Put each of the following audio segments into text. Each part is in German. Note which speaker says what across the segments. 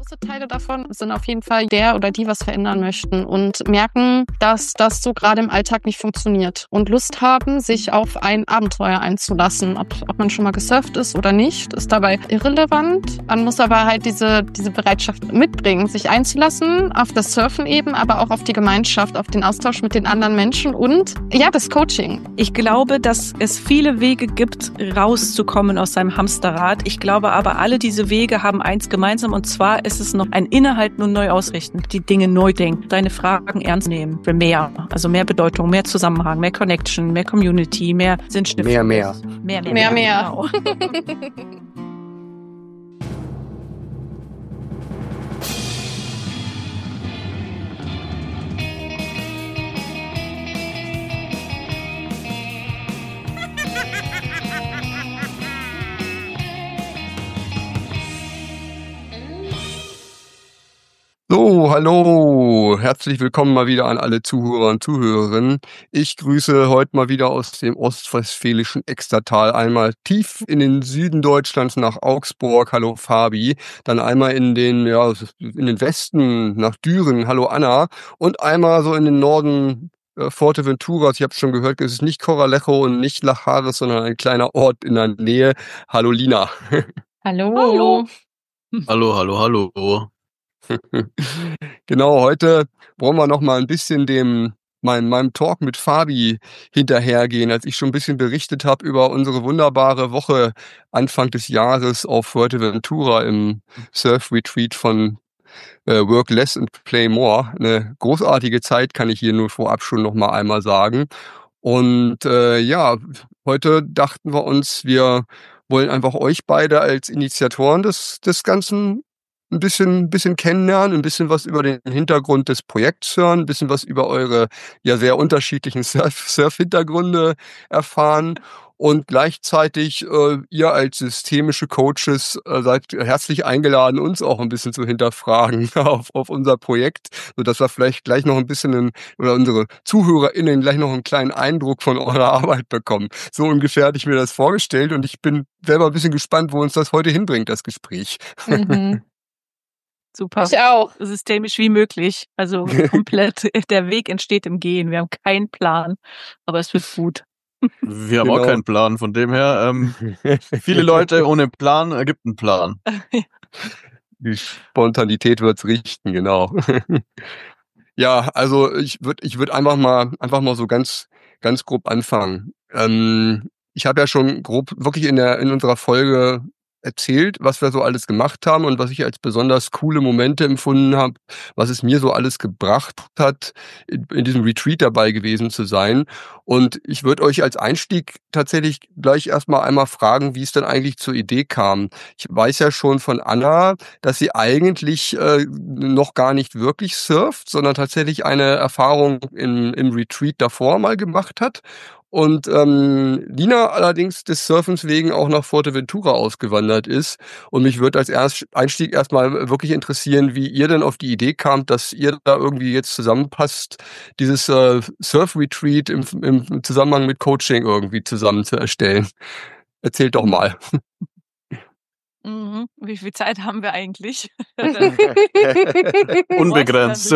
Speaker 1: große Teile davon sind auf jeden Fall der oder die was verändern möchten und merken, dass das so gerade im Alltag nicht funktioniert und Lust haben, sich auf ein Abenteuer einzulassen. Ob man schon mal gesurft ist oder nicht, ist dabei irrelevant. Man muss aber halt diese Bereitschaft mitbringen, sich einzulassen auf das Surfen eben, aber auch auf die Gemeinschaft, auf den Austausch mit den anderen Menschen und ja, das Coaching.
Speaker 2: Ich glaube, dass es viele Wege gibt, rauszukommen aus seinem Hamsterrad. Ich glaube aber, alle diese Wege haben eins gemeinsam, und zwar ist es noch ein Innehalten und neu ausrichten, die Dinge neu denken, deine Fragen ernst nehmen, für mehr, also mehr Bedeutung, mehr Zusammenhang, mehr Connection, mehr Community, mehr Sinnstiftung.
Speaker 3: Mehr.
Speaker 2: Genau.
Speaker 3: So, hallo, herzlich willkommen mal wieder an alle Zuhörer und Zuhörerinnen. Ich grüße heute mal wieder aus dem ostwestfälischen Extertal, einmal tief in den Süden Deutschlands nach Augsburg, hallo Fabi, dann einmal in den Westen nach Düren, hallo Anna, und einmal so in den Norden Fuerteventuras. Ich habe schon gehört, es ist nicht Corralejo und nicht La Jares, sondern ein kleiner Ort in der Nähe. Hallo Lina.
Speaker 1: Hallo.
Speaker 4: Hallo.
Speaker 3: Genau, heute wollen wir noch mal ein bisschen meinem Talk mit Fabi hinterhergehen, als ich schon ein bisschen berichtet habe über unsere wunderbare Woche Anfang des Jahres auf Fuerteventura im Surf-Retreat von Work Less and Play More. Eine großartige Zeit, kann ich hier nur vorab schon noch mal einmal sagen. Und heute dachten wir uns, wir wollen einfach euch beide als Initiatoren des Ganzen ein bisschen kennenlernen, ein bisschen was über den Hintergrund des Projekts hören, ein bisschen was über eure ja sehr unterschiedlichen Surf-Hintergründe erfahren. Und gleichzeitig ihr als systemische Coaches seid herzlich eingeladen, uns auch ein bisschen zu hinterfragen auf unser Projekt, sodass wir vielleicht gleich noch ein bisschen oder unsere ZuhörerInnen gleich noch einen kleinen Eindruck von eurer Arbeit bekommen. So ungefähr hatte ich mir das vorgestellt und ich bin selber ein bisschen gespannt, wo uns das heute hinbringt, das Gespräch.
Speaker 1: Mhm.
Speaker 2: Super.
Speaker 1: Ich auch.
Speaker 2: Systemisch wie möglich. Also komplett, der Weg entsteht im Gehen. Wir haben keinen Plan, aber es wird gut.
Speaker 4: Wir haben auch keinen Plan, von dem her, viele Leute ohne Plan ergibt einen Plan.
Speaker 3: Die Spontanität wird's richten, genau. Ja, also ich würde einfach mal so ganz grob anfangen. Ich habe ja schon grob wirklich in unserer Folge erzählt, was wir so alles gemacht haben und was ich als besonders coole Momente empfunden habe, was es mir so alles gebracht hat, in diesem Retreat dabei gewesen zu sein. Und ich würde euch als Einstieg tatsächlich gleich erstmal einmal fragen, wie es denn eigentlich zur Idee kam. Ich weiß ja schon von Anna, dass sie eigentlich noch gar nicht wirklich surft, sondern tatsächlich eine Erfahrung im Retreat davor mal gemacht hat. Und Lina allerdings des Surfens wegen auch nach Fuerteventura ausgewandert ist. Und mich würde als Einstieg erstmal wirklich interessieren, wie ihr denn auf die Idee kamt, dass ihr da irgendwie jetzt zusammenpasst, dieses Surf-Retreat im Zusammenhang mit Coaching irgendwie zusammen zu erstellen. Erzählt doch mal.
Speaker 2: Wie viel Zeit haben wir eigentlich?
Speaker 4: Unbegrenzt.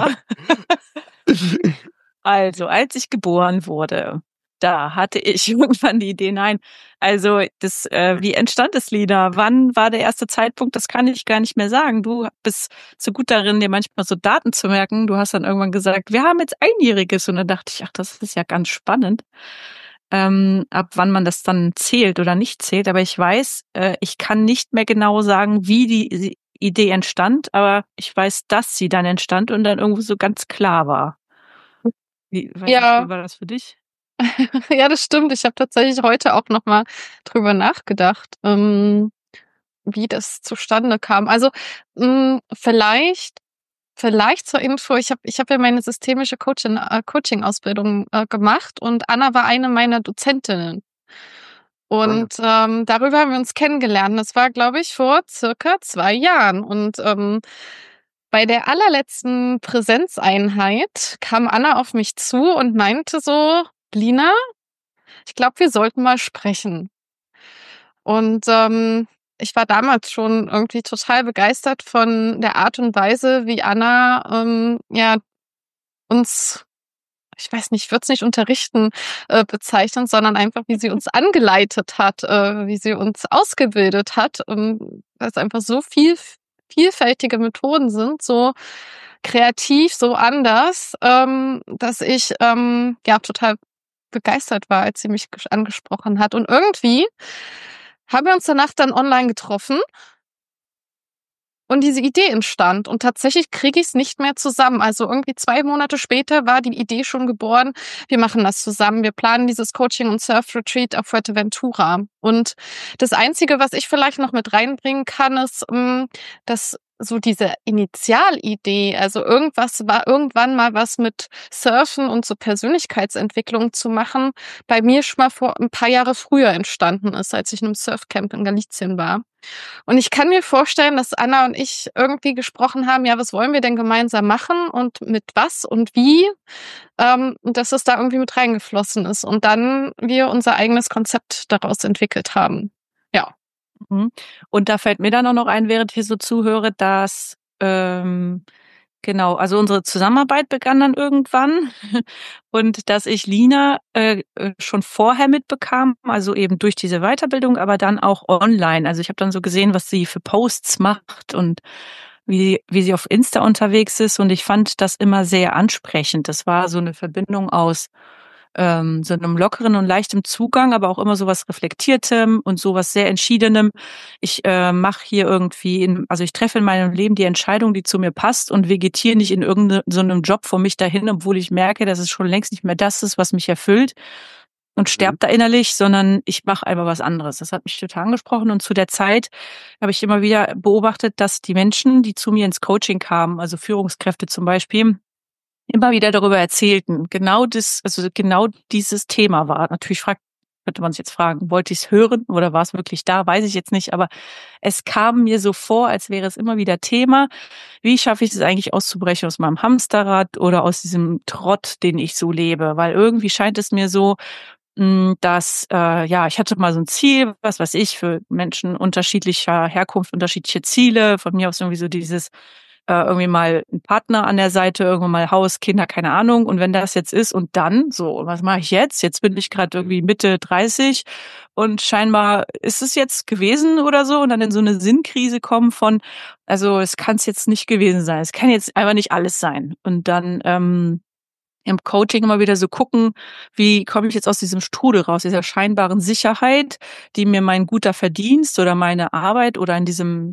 Speaker 2: Also, als ich geboren wurde, da hatte ich irgendwann die Idee, wie entstand es, Lina? Wann war der erste Zeitpunkt? Das kann ich gar nicht mehr sagen. Du bist so gut darin, dir manchmal so Daten zu merken. Du hast dann irgendwann gesagt, wir haben jetzt Einjähriges. Und dann dachte ich, ach, das ist ja ganz spannend, ab wann man das dann zählt oder nicht zählt. Aber ich weiß, ich kann nicht mehr genau sagen, wie die Idee entstand, aber ich weiß, dass sie dann entstand und dann irgendwo so ganz klar war. Wie war das für dich?
Speaker 1: Ja, das stimmt. Ich habe tatsächlich heute auch noch mal drüber nachgedacht, wie das zustande kam. Also vielleicht zur Info, ich hab ja meine systemische Coaching-Ausbildung gemacht und Anna war eine meiner Dozentinnen. Und darüber haben wir uns kennengelernt. Das war, glaube ich, vor circa 2 Jahren. Und bei der allerletzten Präsenzeinheit kam Anna auf mich zu und meinte so, Lina, ich glaube, wir sollten mal sprechen. Und ich war damals schon irgendwie total begeistert von der Art und Weise, wie Anna uns, ich weiß nicht, ich würde es nicht unterrichten bezeichnen, sondern einfach, wie sie uns angeleitet hat, wie sie uns ausgebildet hat, weil es einfach so vielfältige Methoden sind, so kreativ, so anders, dass ich total begeistert war, als sie mich angesprochen hat. Und irgendwie haben wir uns danach dann online getroffen und diese Idee entstand. Und tatsächlich kriege ich es nicht mehr zusammen. Also irgendwie 2 Monate später war die Idee schon geboren. Wir machen das zusammen. Wir planen dieses Coaching- und Surf-Retreat auf Fuerteventura. Und das Einzige, was ich vielleicht noch mit reinbringen kann, ist, dass so diese Initialidee, also irgendwann mal was mit Surfen und so Persönlichkeitsentwicklung zu machen, bei mir schon mal vor ein paar Jahre früher entstanden ist, als ich in einem Surfcamp in Galicien war. Und ich kann mir vorstellen, dass Anna und ich irgendwie gesprochen haben, ja, was wollen wir denn gemeinsam machen und mit was und wie, und dass es da irgendwie mit reingeflossen ist und dann wir unser eigenes Konzept daraus entwickelt haben. Ja.
Speaker 2: Und da fällt mir dann auch noch ein, während ich hier so zuhöre, dass genau, also unsere Zusammenarbeit begann dann irgendwann und dass ich Lina schon vorher mitbekam, also eben durch diese Weiterbildung, aber dann auch online. Also ich habe dann so gesehen, was sie für Posts macht und wie sie auf Insta unterwegs ist und ich fand das immer sehr ansprechend. Das war so eine Verbindung aus so einem lockeren und leichtem Zugang, aber auch immer sowas Reflektiertem und sowas sehr Entschiedenem. Ich mache hier irgendwie, also ich treffe in meinem Leben die Entscheidung, die zu mir passt und vegetiere nicht in irgendeinem so einem Job vor mich dahin, obwohl ich merke, dass es schon längst nicht mehr das ist, was mich erfüllt und sterbe da innerlich, sondern ich mache einfach was anderes. Das hat mich total angesprochen und zu der Zeit habe ich immer wieder beobachtet, dass die Menschen, die zu mir ins Coaching kamen, also Führungskräfte zum Beispiel, immer wieder darüber erzählten. Genau dieses Thema war. Natürlich könnte man sich jetzt fragen, wollte ich es hören oder war es wirklich da? Weiß ich jetzt nicht, aber es kam mir so vor, als wäre es immer wieder Thema. Wie schaffe ich es eigentlich auszubrechen aus meinem Hamsterrad oder aus diesem Trott, den ich so lebe? Weil irgendwie scheint es mir so, dass, ich hatte mal so ein Ziel, was weiß ich, für Menschen unterschiedlicher Herkunft, unterschiedliche Ziele. Von mir aus irgendwie so dieses irgendwie mal ein Partner an der Seite, irgendwann mal Haus, Kinder, keine Ahnung. Und wenn das jetzt ist und dann so, was mache ich jetzt? Jetzt bin ich gerade irgendwie Mitte 30 und scheinbar ist es jetzt gewesen oder so und dann in so eine Sinnkrise kommen von, also es kann es jetzt nicht gewesen sein. Es kann jetzt einfach nicht alles sein. Und dann im Coaching immer wieder so gucken, wie komme ich jetzt aus diesem Strudel raus, dieser scheinbaren Sicherheit, die mir mein guter Verdienst oder meine Arbeit oder in diesem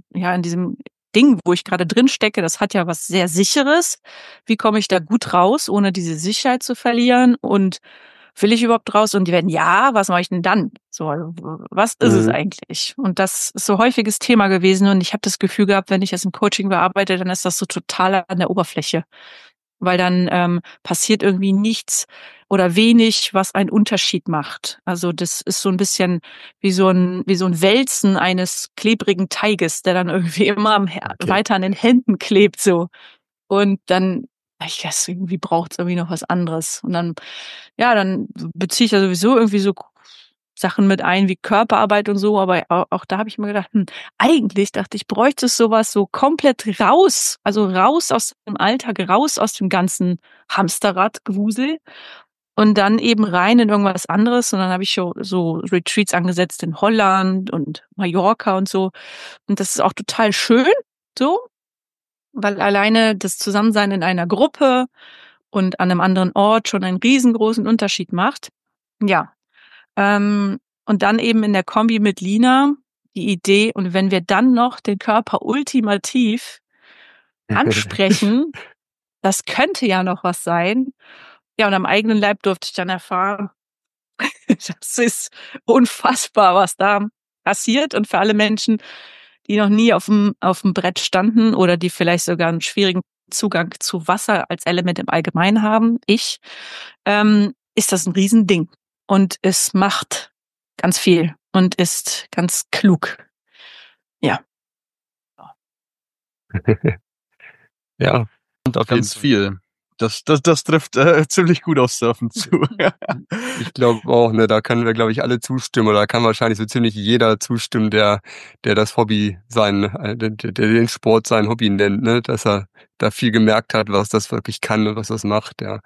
Speaker 2: Ding, wo ich gerade drin stecke, das hat ja was sehr Sicheres. Wie komme ich da gut raus, ohne diese Sicherheit zu verlieren? Und will ich überhaupt raus? Und die werden, ja, was mache ich denn dann? So, was ist es eigentlich? Und das ist so häufiges Thema gewesen. Und ich habe das Gefühl gehabt, wenn ich das im Coaching bearbeite, dann ist das so total an der Oberfläche. Weil dann passiert irgendwie nichts oder wenig, was einen Unterschied macht. Also das ist so ein bisschen wie so ein Wälzen eines klebrigen Teiges, der dann irgendwie immer weiter an den Händen klebt so. Und dann, ich weiß, irgendwie braucht es irgendwie noch was anderes. Und dann beziehe ich ja sowieso irgendwie so Sachen mit ein wie Körperarbeit und so, aber auch da habe ich mir gedacht, eigentlich dachte ich, bräuchte es sowas so komplett raus, also raus aus dem Alltag, raus aus dem ganzen Hamsterrad-Gewusel und dann eben rein in irgendwas anderes und dann habe ich so Retreats angesetzt in Holland und Mallorca und so und das ist auch total schön, so, weil alleine das Zusammensein in einer Gruppe und an einem anderen Ort schon einen riesengroßen Unterschied macht. Ja, und dann eben in der Kombi mit Lina die Idee, und wenn wir dann noch den Körper ultimativ ansprechen, das könnte ja noch was sein. Ja, und am eigenen Leib durfte ich dann erfahren, das ist unfassbar, was da passiert. Und für alle Menschen, die noch nie auf dem Brett standen oder die vielleicht sogar einen schwierigen Zugang zu Wasser als Element im Allgemeinen haben, ist das ein Riesending. Und es macht ganz viel und ist ganz klug. Ja.
Speaker 3: Ja. Und auf
Speaker 4: ganz viel. Das trifft ziemlich gut aufs Surfen zu.
Speaker 3: Ich glaube auch, ne, da können wir, glaube ich, alle zustimmen, oder da kann wahrscheinlich so ziemlich jeder zustimmen, der das Hobby der den Sport sein Hobby nennt, ne, dass er da viel gemerkt hat, was das wirklich kann und was das macht, ja.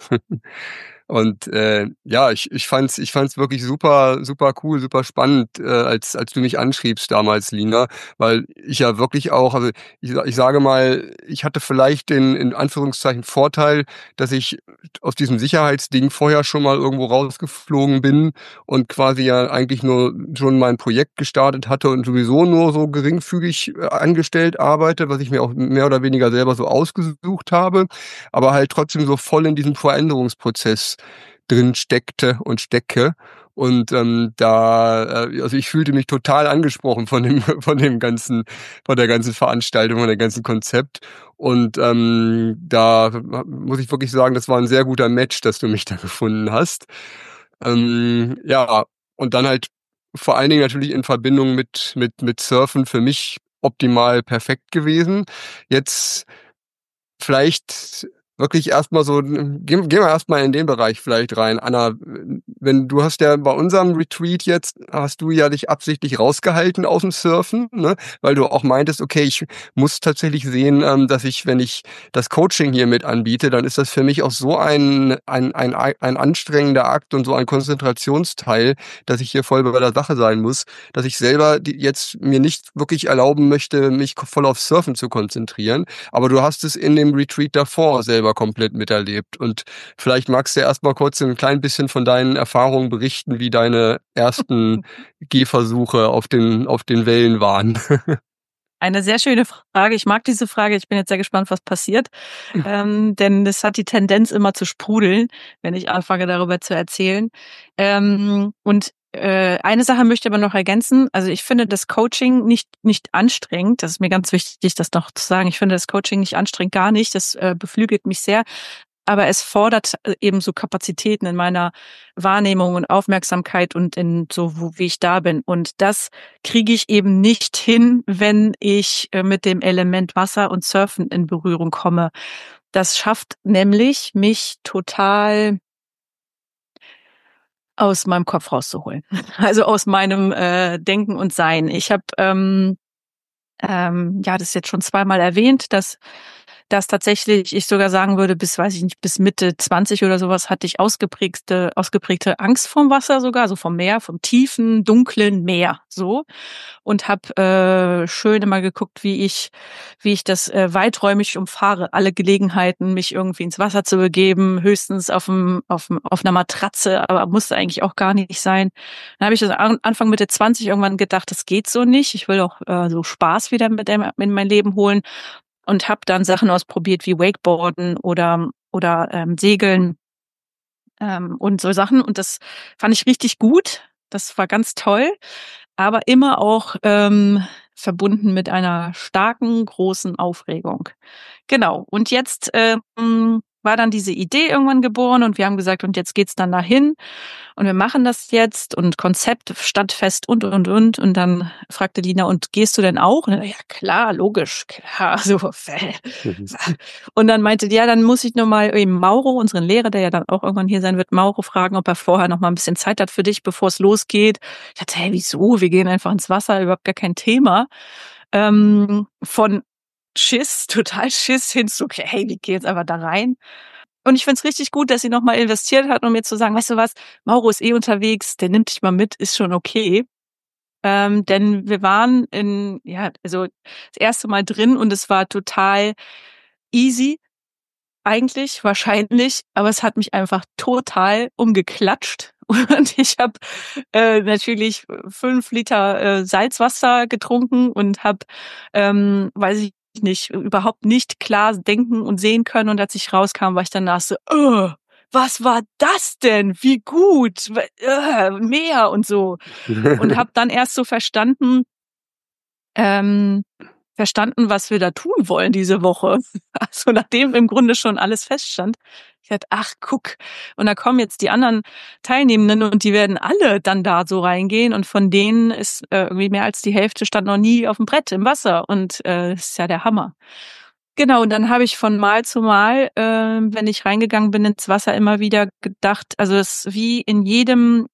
Speaker 3: Und ja, ich fand's wirklich super, super cool, super spannend, als du mich anschriebst damals, Lina, weil ich ja wirklich auch, also ich sage mal, ich hatte vielleicht den in Anführungszeichen Vorteil, dass ich aus diesem Sicherheitsding vorher schon mal irgendwo rausgeflogen bin und quasi ja eigentlich nur schon mein Projekt gestartet hatte und sowieso nur so geringfügig angestellt arbeite, was ich mir auch mehr oder weniger selber so ausgesucht habe, aber halt trotzdem so voll in diesem Veränderungsprozess drin steckte und stecke. Und also ich fühlte mich total angesprochen von der ganzen Veranstaltung, von dem ganzen Konzept. Und da muss ich wirklich sagen, das war ein sehr guter Match, dass du mich da gefunden hast. Ja, und dann halt vor allen Dingen natürlich in Verbindung mit Surfen für mich optimal perfekt gewesen. Jetzt vielleicht wirklich erstmal so, gehen wir erstmal in den Bereich vielleicht rein. Anna, wenn du hast ja bei unserem Retreat jetzt, hast du ja dich absichtlich rausgehalten aus dem Surfen, ne? Weil du auch meintest, okay, ich muss tatsächlich sehen, dass wenn ich das Coaching hier mit anbiete, dann ist das für mich auch so ein anstrengender Akt und so ein Konzentrationsteil, dass ich hier voll bei der Sache sein muss, dass ich selber jetzt mir nicht wirklich erlauben möchte, mich voll auf Surfen zu konzentrieren. Aber du hast es in dem Retreat davor selber komplett miterlebt. Und vielleicht magst du ja erstmal kurz ein klein bisschen von deinen Erfahrungen berichten, wie deine ersten Gehversuche auf den Wellen waren.
Speaker 2: Eine sehr schöne Frage. Ich mag diese Frage. Ich bin jetzt sehr gespannt, was passiert. Denn es hat die Tendenz, immer zu sprudeln, wenn ich anfange, darüber zu erzählen. Und eine Sache möchte ich aber noch ergänzen. Also ich finde das Coaching nicht anstrengend. Das ist mir ganz wichtig, das noch zu sagen. Ich finde das Coaching nicht anstrengend, gar nicht. Das beflügelt mich sehr. Aber es fordert eben so Kapazitäten in meiner Wahrnehmung und Aufmerksamkeit und in so, wie ich da bin. Und das kriege ich eben nicht hin, wenn ich mit dem Element Wasser und Surfen in Berührung komme. Das schafft nämlich, mich total aus meinem Kopf rauszuholen. Also aus meinem Denken und Sein. Ich habe ja, das jetzt schon zweimal erwähnt, dass tatsächlich ich sogar sagen würde, weiß ich nicht, bis Mitte 20 oder sowas hatte ich ausgeprägte Angst vorm Wasser sogar, also vom Meer, vom tiefen, dunklen Meer, so. Und habe schön immer geguckt, wie ich das weiträumig umfahre, alle Gelegenheiten, mich irgendwie ins Wasser zu begeben, höchstens auf einer Matratze, aber musste eigentlich auch gar nicht sein. Dann habe ich das Anfang Mitte 20 irgendwann gedacht, das geht so nicht. Ich will auch so Spaß wieder in mein Leben holen und habe dann Sachen ausprobiert wie Wakeboarden oder Segeln und so Sachen. Und das fand ich richtig gut. Das war ganz toll, aber immer auch verbunden mit einer starken, großen Aufregung. Genau. Und jetzt war dann diese Idee irgendwann geboren und wir haben gesagt, und jetzt geht's dann dahin und wir machen das jetzt und Konzept stand fest und. Und dann fragte Lina, und gehst du denn auch? Und dann, ja klar, logisch, klar. So. Und dann meinte die, ja, dann muss ich nur mal eben Mauro, unseren Lehrer, der ja dann auch irgendwann hier sein wird, Mauro fragen, ob er vorher noch mal ein bisschen Zeit hat für dich, bevor es losgeht. Ich dachte, hey, wieso? Wir gehen einfach ins Wasser, überhaupt gar kein Thema. Von Schiss, total Schiss hin zu, okay, hey, wir gehen jetzt einfach da rein. Und ich find's richtig gut, dass sie nochmal investiert hat, um mir zu sagen, weißt du was, Mauro ist unterwegs, der nimmt dich mal mit, ist schon okay. Denn wir waren das erste Mal drin und es war total easy, eigentlich, wahrscheinlich, aber es hat mich einfach total umgeklatscht. Und ich habe natürlich 5 Liter Salzwasser getrunken und habe, weiß ich nicht, überhaupt nicht klar denken und sehen können. Und als ich rauskam, war ich danach so, was war das denn? Wie gut, Meer und so. Und habe dann erst so verstanden, was wir da tun wollen diese Woche. Also nachdem im Grunde schon alles feststand. Ich dachte, ach, guck. Und da kommen jetzt die anderen Teilnehmenden und die werden alle dann da so reingehen. Und von denen ist irgendwie mehr als die Hälfte stand noch nie auf dem Brett im Wasser. Und das ist ja der Hammer. Genau, und dann habe ich von Mal zu Mal, wenn ich reingegangen bin ins Wasser, immer wieder gedacht, also es ist wie in jedem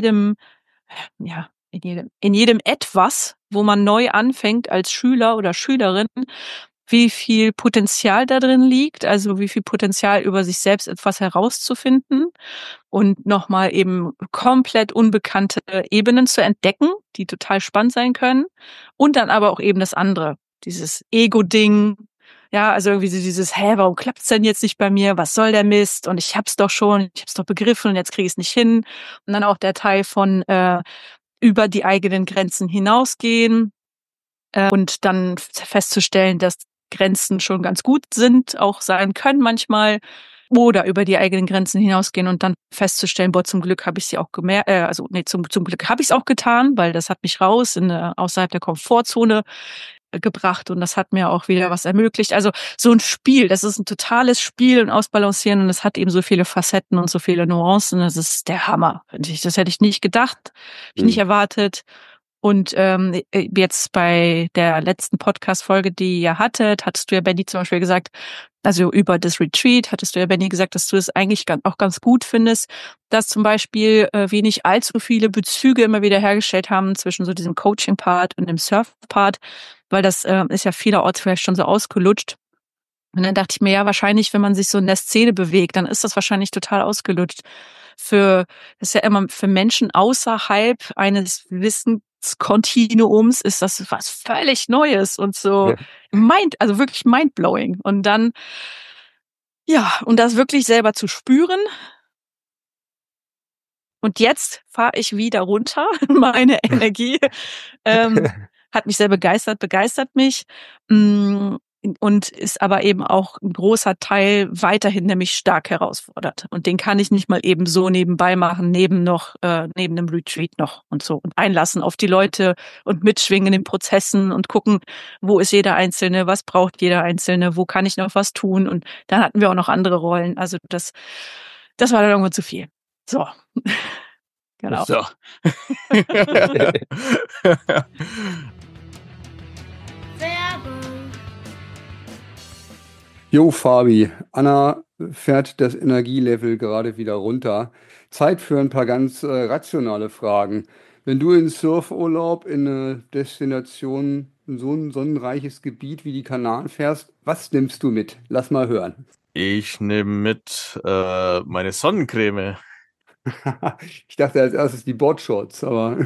Speaker 2: etwas, wo man neu anfängt als Schüler oder Schülerin, wie viel Potenzial da drin liegt, also wie viel Potenzial über sich selbst etwas herauszufinden und nochmal eben komplett unbekannte Ebenen zu entdecken, die total spannend sein können. Und dann aber auch eben das andere, dieses Ego-Ding. Ja, also irgendwie so dieses, warum klappt's denn jetzt nicht bei mir? Was soll der Mist? Und ich hab's doch schon, ich hab's doch begriffen und jetzt kriege ich es nicht hin. Und dann auch der Teil von über die eigenen Grenzen hinausgehen und dann festzustellen, dass Grenzen schon ganz gut sind, auch sein können manchmal, oder über die eigenen Grenzen hinausgehen und dann festzustellen, boah, zum Glück habe ich sie auch gemerkt, zum Glück habe ich es auch getan, weil das hat mich raus außerhalb der Komfortzone gebracht und das hat mir auch wieder was ermöglicht. Also so ein Spiel, das ist ein totales Spiel und Ausbalancieren und es hat eben so viele Facetten und so viele Nuancen. Das ist der Hammer, finde ich. Das hätte ich nicht gedacht, habe ich nicht erwartet. Und jetzt bei der letzten Podcast-Folge, die ihr hattet, hattest du ja, Benny, zum Beispiel gesagt, also über das Retreat, hattest du ja, Benny, gesagt, dass du es eigentlich auch ganz gut findest, dass zum Beispiel wir nicht allzu viele Bezüge immer wieder hergestellt haben zwischen so diesem Coaching-Part und dem Surf-Part, weil das ist ja vielerorts vielleicht schon so ausgelutscht. Und dann dachte ich mir, ja, wahrscheinlich, wenn man sich so in der Szene bewegt, dann ist das wahrscheinlich total ausgelutscht. Das ist ja immer für Menschen außerhalb eines Wissenskontinuums ist das was völlig Neues und so also wirklich mindblowing. Und dann, ja, und das wirklich selber zu spüren. Und jetzt fahre ich wieder runter. Meine Energie hat mich sehr begeistert mich. Und ist aber eben auch ein großer Teil weiterhin nämlich stark herausfordert. Und den kann ich nicht mal eben so nebenbei machen, neben dem Retreat noch und so. Und einlassen auf die Leute und mitschwingen in den Prozessen und gucken, wo ist jeder Einzelne, was braucht jeder Einzelne, wo kann ich noch was tun. Und dann hatten wir auch noch andere Rollen. Also das war dann irgendwann zu viel. So. Genau.
Speaker 4: So.
Speaker 5: Jo, Fabi, Anna fährt das Energielevel gerade wieder runter. Zeit für ein paar ganz rationale Fragen. Wenn du in Surfurlaub in eine Destination, in so ein sonnenreiches Gebiet wie die Kanaren fährst, was nimmst du mit? Lass mal hören.
Speaker 4: Ich nehme mit meine Sonnencreme.
Speaker 5: Ich dachte als erstes die Boardshorts, aber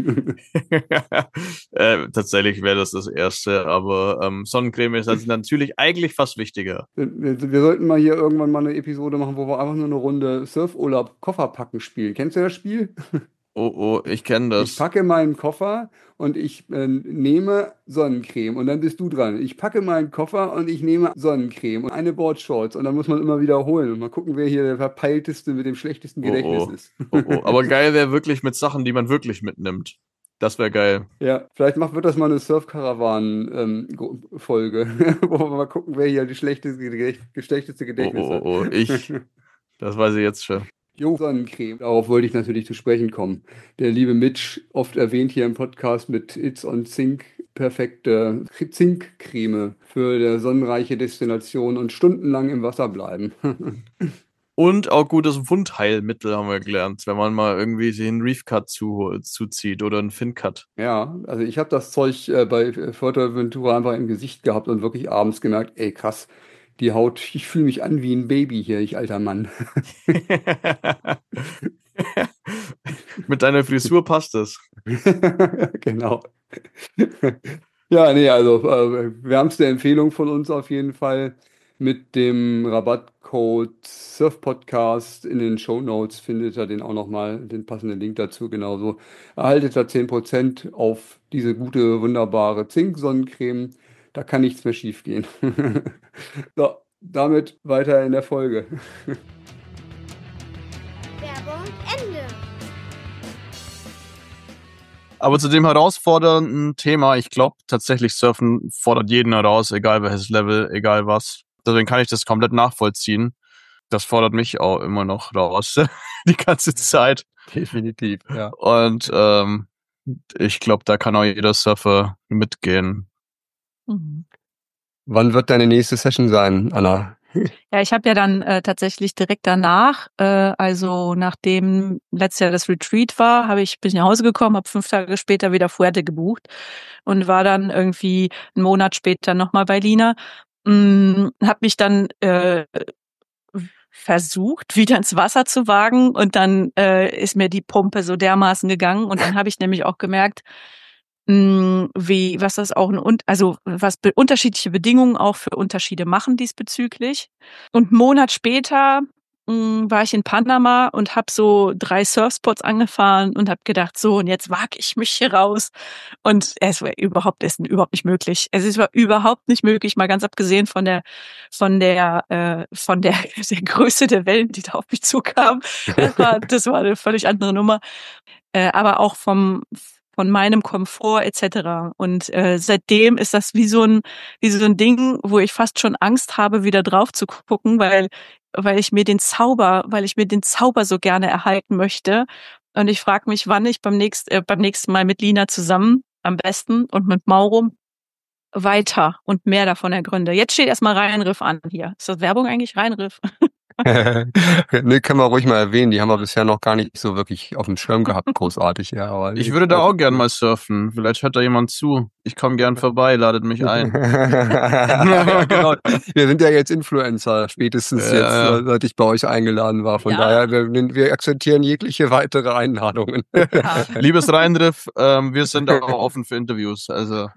Speaker 4: Tatsächlich wäre das Erste, aber Sonnencreme ist also natürlich eigentlich fast wichtiger.
Speaker 5: wir sollten mal hier irgendwann mal eine Episode machen, wo wir einfach nur eine Runde Surfurlaub Kofferpacken spielen. Kennst du das Spiel?
Speaker 4: Oh, ich kenne das.
Speaker 5: Ich packe meinen Koffer und ich nehme Sonnencreme und dann bist du dran. Ich packe meinen Koffer und ich nehme Sonnencreme und eine Boardshorts und dann muss man immer wiederholen und mal gucken, wer hier der verpeilteste mit dem schlechtesten Gedächtnis ist.
Speaker 4: Aber geil wäre wirklich mit Sachen, die man wirklich mitnimmt. Das wäre geil.
Speaker 5: Ja, vielleicht wird das mal eine Surf-Karawan-Folge, wo wir mal gucken, wer hier die schlechteste Gedächtnis hat.
Speaker 4: Das weiß ich jetzt schon.
Speaker 5: Jo, Sonnencreme. Darauf wollte ich natürlich zu sprechen kommen. Der liebe Mitch, oft erwähnt hier im Podcast mit It's on Zink, perfekte Zinkcreme für eine sonnenreiche Destination und stundenlang im Wasser bleiben.
Speaker 4: Und auch gutes Wundheilmittel haben wir gelernt, wenn man mal irgendwie den Reef Cut zuzieht oder einen Fin Cut.
Speaker 5: Ja, also ich habe das Zeug bei Fuerteventura einfach im Gesicht gehabt und wirklich abends gemerkt, ey krass, die Haut, ich fühle mich an wie ein Baby hier, ich alter Mann.
Speaker 4: Mit deiner Frisur passt es.
Speaker 5: Genau. Ja, nee, also wärmste Empfehlung von uns auf jeden Fall. Mit dem Rabattcode Surfpodcast in den Shownotes findet ihr den auch nochmal, den passenden Link dazu genauso. Erhaltet da 10% auf diese gute, wunderbare Zink-Sonnencreme. Da kann nichts mehr schief gehen. So, damit weiter in der Folge.
Speaker 6: Werbung Ende.
Speaker 4: Aber zu dem herausfordernden Thema, ich glaube tatsächlich, Surfen fordert jeden heraus, egal welches Level, egal was. Deswegen kann ich das komplett nachvollziehen. Das fordert mich auch immer noch raus, die ganze Zeit.
Speaker 3: Definitiv, ja.
Speaker 4: Und ich glaube, da kann auch jeder Surfer mitgehen.
Speaker 2: Mhm.
Speaker 3: Wann wird deine nächste Session sein, Anna?
Speaker 2: Ja, ich habe ja dann tatsächlich direkt danach, also nachdem letztes Jahr das Retreat war, bin ich nach Hause gekommen, habe 5 Tage später wieder Fuerte gebucht und war dann irgendwie einen Monat später nochmal bei Lina. Habe mich dann versucht, wieder ins Wasser zu wagen und dann ist mir die Pumpe so dermaßen gegangen und dann habe ich nämlich auch gemerkt, was das auch was unterschiedliche Bedingungen auch für Unterschiede machen diesbezüglich. Und einen Monat später war ich in Panama und habe so 3 Surfspots angefahren und habe gedacht, so, und jetzt wage ich mich hier raus. Und es war überhaupt nicht möglich. Es war überhaupt nicht möglich, mal ganz abgesehen von der der Größe der Wellen, die da auf mich zukamen. Das war eine völlig andere Nummer. Aber auch von meinem Komfort etc. Und seitdem ist das wie so ein Ding, wo ich fast schon Angst habe, wieder drauf zu gucken, weil ich mir den Zauber so gerne erhalten möchte. Und ich frage mich, wann ich beim nächsten Mal mit Lina zusammen am besten und mit Mauro weiter und mehr davon ergründe. Jetzt steht erstmal Rheinriff an hier. Ist das Werbung eigentlich? Rheinriff?
Speaker 3: Ne, können wir ruhig mal erwähnen. Die haben wir bisher noch gar nicht so wirklich auf dem Schirm gehabt, großartig. Ja, aber
Speaker 4: Ich würde da auch gern mal surfen. Vielleicht hört da jemand zu. Ich komme gern vorbei, ladet mich ein.
Speaker 3: Genau. Wir sind ja jetzt Influencer, spätestens jetzt, seit ich bei euch eingeladen war. Von daher, wir akzeptieren jegliche weitere Einladungen.
Speaker 2: Ja.
Speaker 4: Liebes Rheinriff, wir sind auch offen für Interviews. Also.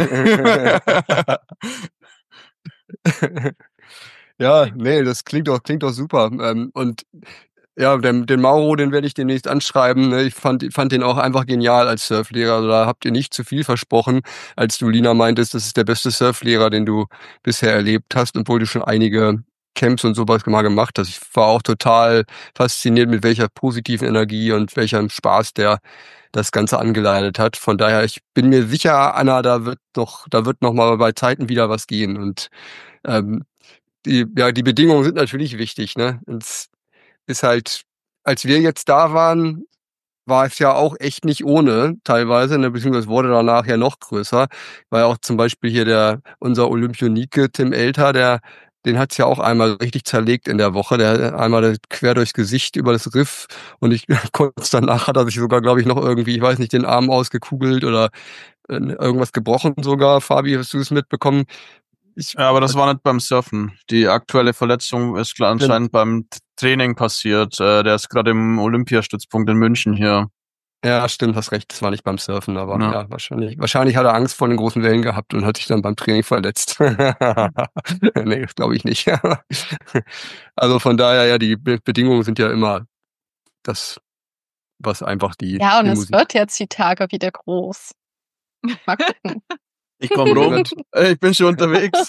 Speaker 3: Ja, nee, das klingt doch super. Und ja, den Mauro, den werde ich demnächst anschreiben. Ne? Ich fand den auch einfach genial als Surflehrer. Also da habt ihr nicht zu viel versprochen, als du, Lina, meintest, das ist der beste Surflehrer, den du bisher erlebt hast, obwohl du schon einige Camps und sowas mal gemacht hast. Ich war auch total fasziniert, mit welcher positiven Energie und welchem Spaß der das Ganze angeleitet hat. Von daher, ich bin mir sicher, Anna, da wird noch mal bei Zeiten wieder was gehen. Und die Bedingungen sind natürlich wichtig, ne? Es ist halt, als wir jetzt da waren, war es ja auch echt nicht ohne, teilweise, ne, beziehungsweise wurde danach ja noch größer, weil auch zum Beispiel hier unser Olympionike Tim Elter, den hat's ja auch einmal richtig zerlegt in der Woche, der einmal quer durchs Gesicht über das Riff und kurz danach hat er sich sogar, glaube ich, noch irgendwie, ich weiß nicht, den Arm ausgekugelt oder irgendwas gebrochen sogar. Fabi, hast du es mitbekommen?
Speaker 4: Ja, aber das war nicht beim Surfen. Die aktuelle Verletzung ist klar anscheinend beim Training passiert. Der ist gerade im Olympiastützpunkt in München hier.
Speaker 3: Ja, stimmt, hast recht. Das war nicht beim Surfen, aber ja wahrscheinlich hat er Angst vor den großen Wellen gehabt und hat sich dann beim Training verletzt. Nee, das glaube ich nicht. Also von daher, ja, die Bedingungen sind ja immer das, was einfach die
Speaker 1: Ja, und
Speaker 3: die
Speaker 1: es
Speaker 3: Musik.
Speaker 1: wird jetzt die Tage wieder groß. Mal gucken.
Speaker 4: Ich komme rum. Ich bin schon unterwegs.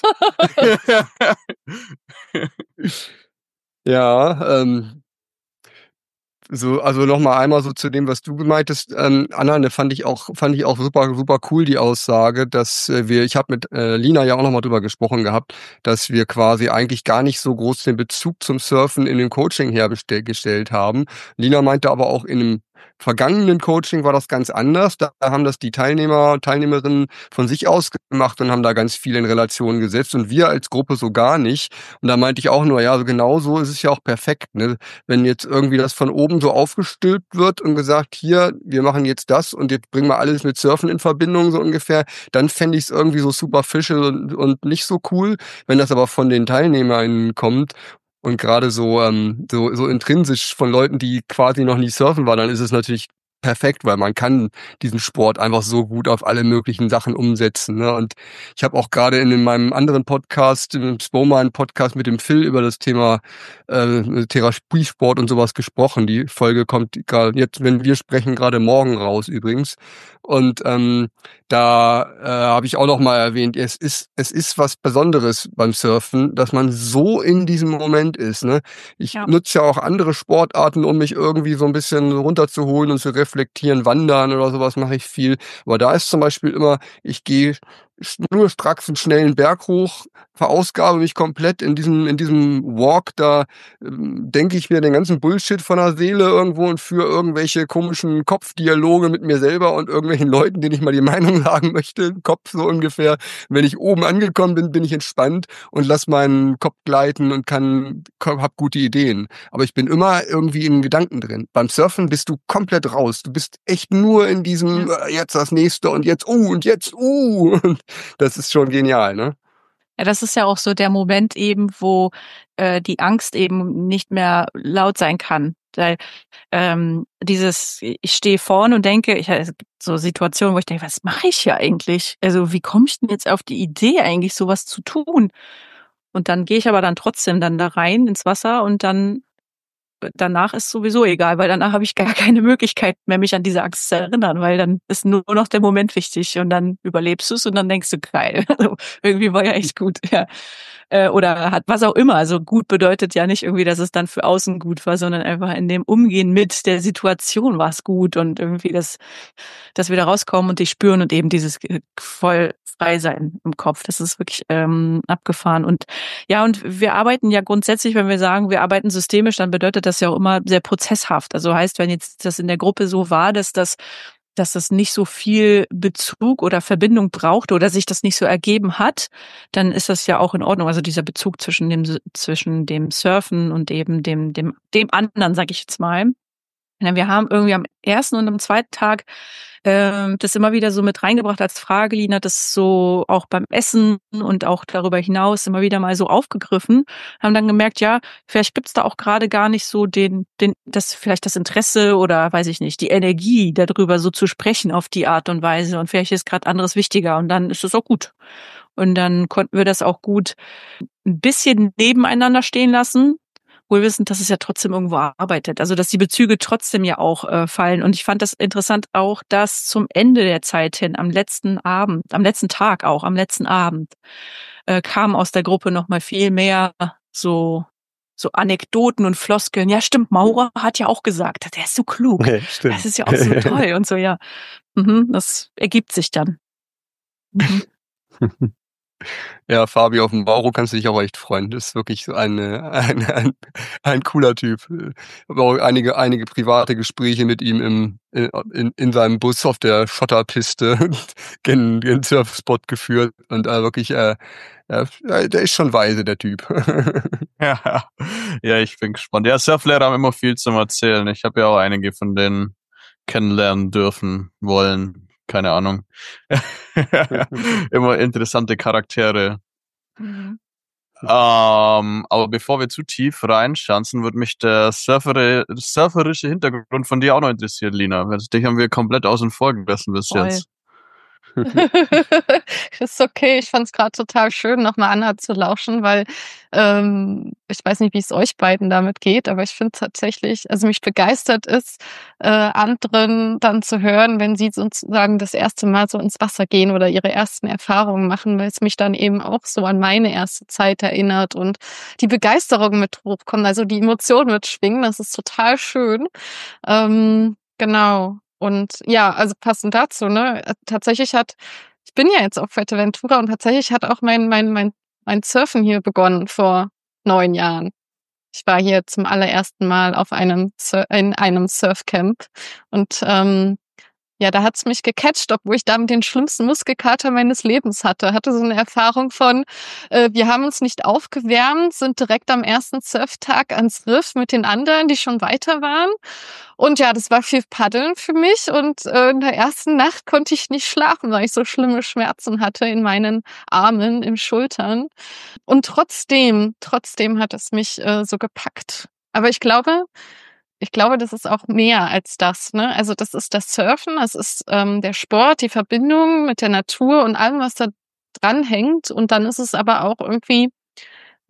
Speaker 3: Ja, also noch einmal so zu dem, was du gemeintest, Anna, ne, fand ich auch super, super cool, die Aussage, dass ich habe mit Lina ja auch nochmal drüber gesprochen gehabt, dass wir quasi eigentlich gar nicht so groß den Bezug zum Surfen in dem Coaching hergestellt haben. Lina meinte aber auch in einem vergangenen Coaching war das ganz anders. Da haben das die Teilnehmer und Teilnehmerinnen von sich aus gemacht und haben da ganz viel in Relation gesetzt und wir als Gruppe so gar nicht. Und da meinte ich auch nur, ja, so genau so ist es ja auch perfekt, ne? Wenn jetzt irgendwie das von oben so aufgestülpt wird und gesagt, hier, wir machen jetzt das und jetzt bringen wir alles mit Surfen in Verbindung, so ungefähr, dann fände ich es irgendwie so superficial und nicht so cool. Wenn das aber von den TeilnehmerInnen kommt und gerade so intrinsisch von Leuten, die quasi noch nie surfen waren, dann ist es natürlich perfekt, weil man kann diesen Sport einfach so gut auf alle möglichen Sachen umsetzen. Ne? Und ich habe auch gerade in meinem anderen Podcast, im Spoman-Podcast mit dem Phil über das Thema Therapiesport und sowas gesprochen. Die Folge kommt gerade jetzt, wenn wir sprechen, gerade morgen raus übrigens. Und da habe ich auch noch mal erwähnt, es ist was Besonderes beim Surfen, dass man so in diesem Moment ist. Ne? Ich nutze ja auch andere Sportarten, um mich irgendwie so ein bisschen runterzuholen und zu reflektieren. Wandern oder sowas mache ich viel. Aber da ist zum Beispiel immer, ich schnurstracks einen schnellen Berg hoch, verausgabe mich komplett in diesem Walk, da denke ich mir den ganzen Bullshit von der Seele irgendwo und führe irgendwelche komischen Kopfdialoge mit mir selber und irgendwelchen Leuten, denen ich mal die Meinung sagen möchte, im Kopf so ungefähr. Wenn ich oben angekommen bin, bin ich entspannt und lass meinen Kopf gleiten und hab gute Ideen. Aber ich bin immer irgendwie in Gedanken drin. Beim Surfen bist du komplett raus. Du bist echt nur in diesem jetzt das nächste und jetzt und jetzt und das ist schon genial, ne?
Speaker 2: Ja, das ist ja auch so der Moment eben, wo die Angst eben nicht mehr laut sein kann. Weil ich stehe vorne und denke, es gibt so Situationen, wo ich denke, was mache ich hier eigentlich? Also wie komme ich denn jetzt auf die Idee, eigentlich sowas zu tun? Und dann gehe ich aber dann trotzdem dann da rein ins Wasser und dann danach ist sowieso egal, weil danach habe ich gar keine Möglichkeit mehr, mich an diese Angst zu erinnern, weil dann ist nur noch der Moment wichtig und dann überlebst du es und dann denkst du, geil, also irgendwie war ja echt gut, ja. Oder hat was auch immer, also gut bedeutet ja nicht irgendwie, dass es dann für außen gut war, sondern einfach in dem Umgehen mit der Situation war es gut und irgendwie dass wir da rauskommen und dich spüren und eben dieses voll frei sein im Kopf, das ist wirklich abgefahren und ja, und wir arbeiten ja grundsätzlich, wenn wir sagen, wir arbeiten systemisch, dann bedeutet das ja auch immer sehr prozesshaft. Also heißt, wenn jetzt das in der Gruppe so war, dass das nicht so viel Bezug oder Verbindung braucht oder sich das nicht so ergeben hat, dann ist das ja auch in Ordnung. Also dieser Bezug zwischen dem Surfen und eben dem anderen, sag ich jetzt mal. Wir haben irgendwie am ersten und am zweiten Tag das immer wieder so mit reingebracht als Frage, Lina, das so auch beim Essen und auch darüber hinaus immer wieder mal so aufgegriffen, haben dann gemerkt, ja, vielleicht gibt's da auch gerade gar nicht so vielleicht das Interesse oder weiß ich nicht, die Energie darüber so zu sprechen auf die Art und Weise und vielleicht ist gerade anderes wichtiger und dann ist es auch gut. Und dann konnten wir das auch gut ein bisschen nebeneinander stehen lassen, wohl wissend, dass es ja trotzdem irgendwo arbeitet. Also, dass die Bezüge trotzdem ja auch fallen. Und ich fand das interessant auch, dass zum Ende der Zeit hin, am letzten Abend, kam aus der Gruppe noch mal viel mehr so Anekdoten und Floskeln. Ja, stimmt, Maurer hat ja auch gesagt, der ist so klug.
Speaker 3: Ja, stimmt.
Speaker 2: Das ist ja auch so toll und so, ja. Das ergibt sich dann. Mhm.
Speaker 3: Ja, Fabi, auf den Mauro kannst du dich auch echt freuen. Das ist wirklich so ein cooler Typ. Ich habe auch einige private Gespräche mit ihm in seinem Bus auf der Schotterpiste gen Surfspot geführt. Und wirklich, der ist schon weise, der Typ.
Speaker 4: Ja, ich bin gespannt. Ja, Surflehrer haben immer viel zum Erzählen. Ich habe ja auch einige von denen kennenlernen dürfen, wollen. Keine Ahnung. Immer interessante Charaktere.
Speaker 2: Mhm.
Speaker 4: Aber bevor wir zu tief reinschanzen, würde mich der surferische Hintergrund von dir auch noch interessieren, Lina. Dich haben wir komplett außen vor gelassen bis
Speaker 2: Voll.
Speaker 4: jetzt.
Speaker 1: Ist okay. Ich fand es gerade total schön, nochmal Anna zu lauschen, weil ich weiß nicht, wie es euch beiden damit geht, aber ich finde tatsächlich, also mich begeistert ist, anderen dann zu hören, wenn sie sozusagen das erste Mal so ins Wasser gehen oder ihre ersten Erfahrungen machen, weil es mich dann eben auch so an meine erste Zeit erinnert und die Begeisterung mit hochkommt, also die Emotionen mitschwingen. Das ist total schön. Genau. Und ja, also passend dazu, ne, ich bin ja jetzt auf Fuerteventura und tatsächlich hat auch mein Surfen hier begonnen vor 9 Jahren. Ich war hier zum allerersten Mal in einem Surfcamp und ja, da hat's mich gecatcht, obwohl ich damit den schlimmsten Muskelkater meines Lebens hatte. Hatte so eine Erfahrung von, wir haben uns nicht aufgewärmt, sind direkt am ersten Surftag ans Riff mit den anderen, die schon weiter waren. Und ja, das war viel Paddeln für mich und in der ersten Nacht konnte ich nicht schlafen, weil ich so schlimme Schmerzen hatte in meinen Armen, im Schultern. Und trotzdem hat es mich so gepackt. Aber ich glaube, das ist auch mehr als das, ne? Also das ist das Surfen, das ist der Sport, die Verbindung mit der Natur und allem, was da dran hängt. Und dann ist es aber auch irgendwie,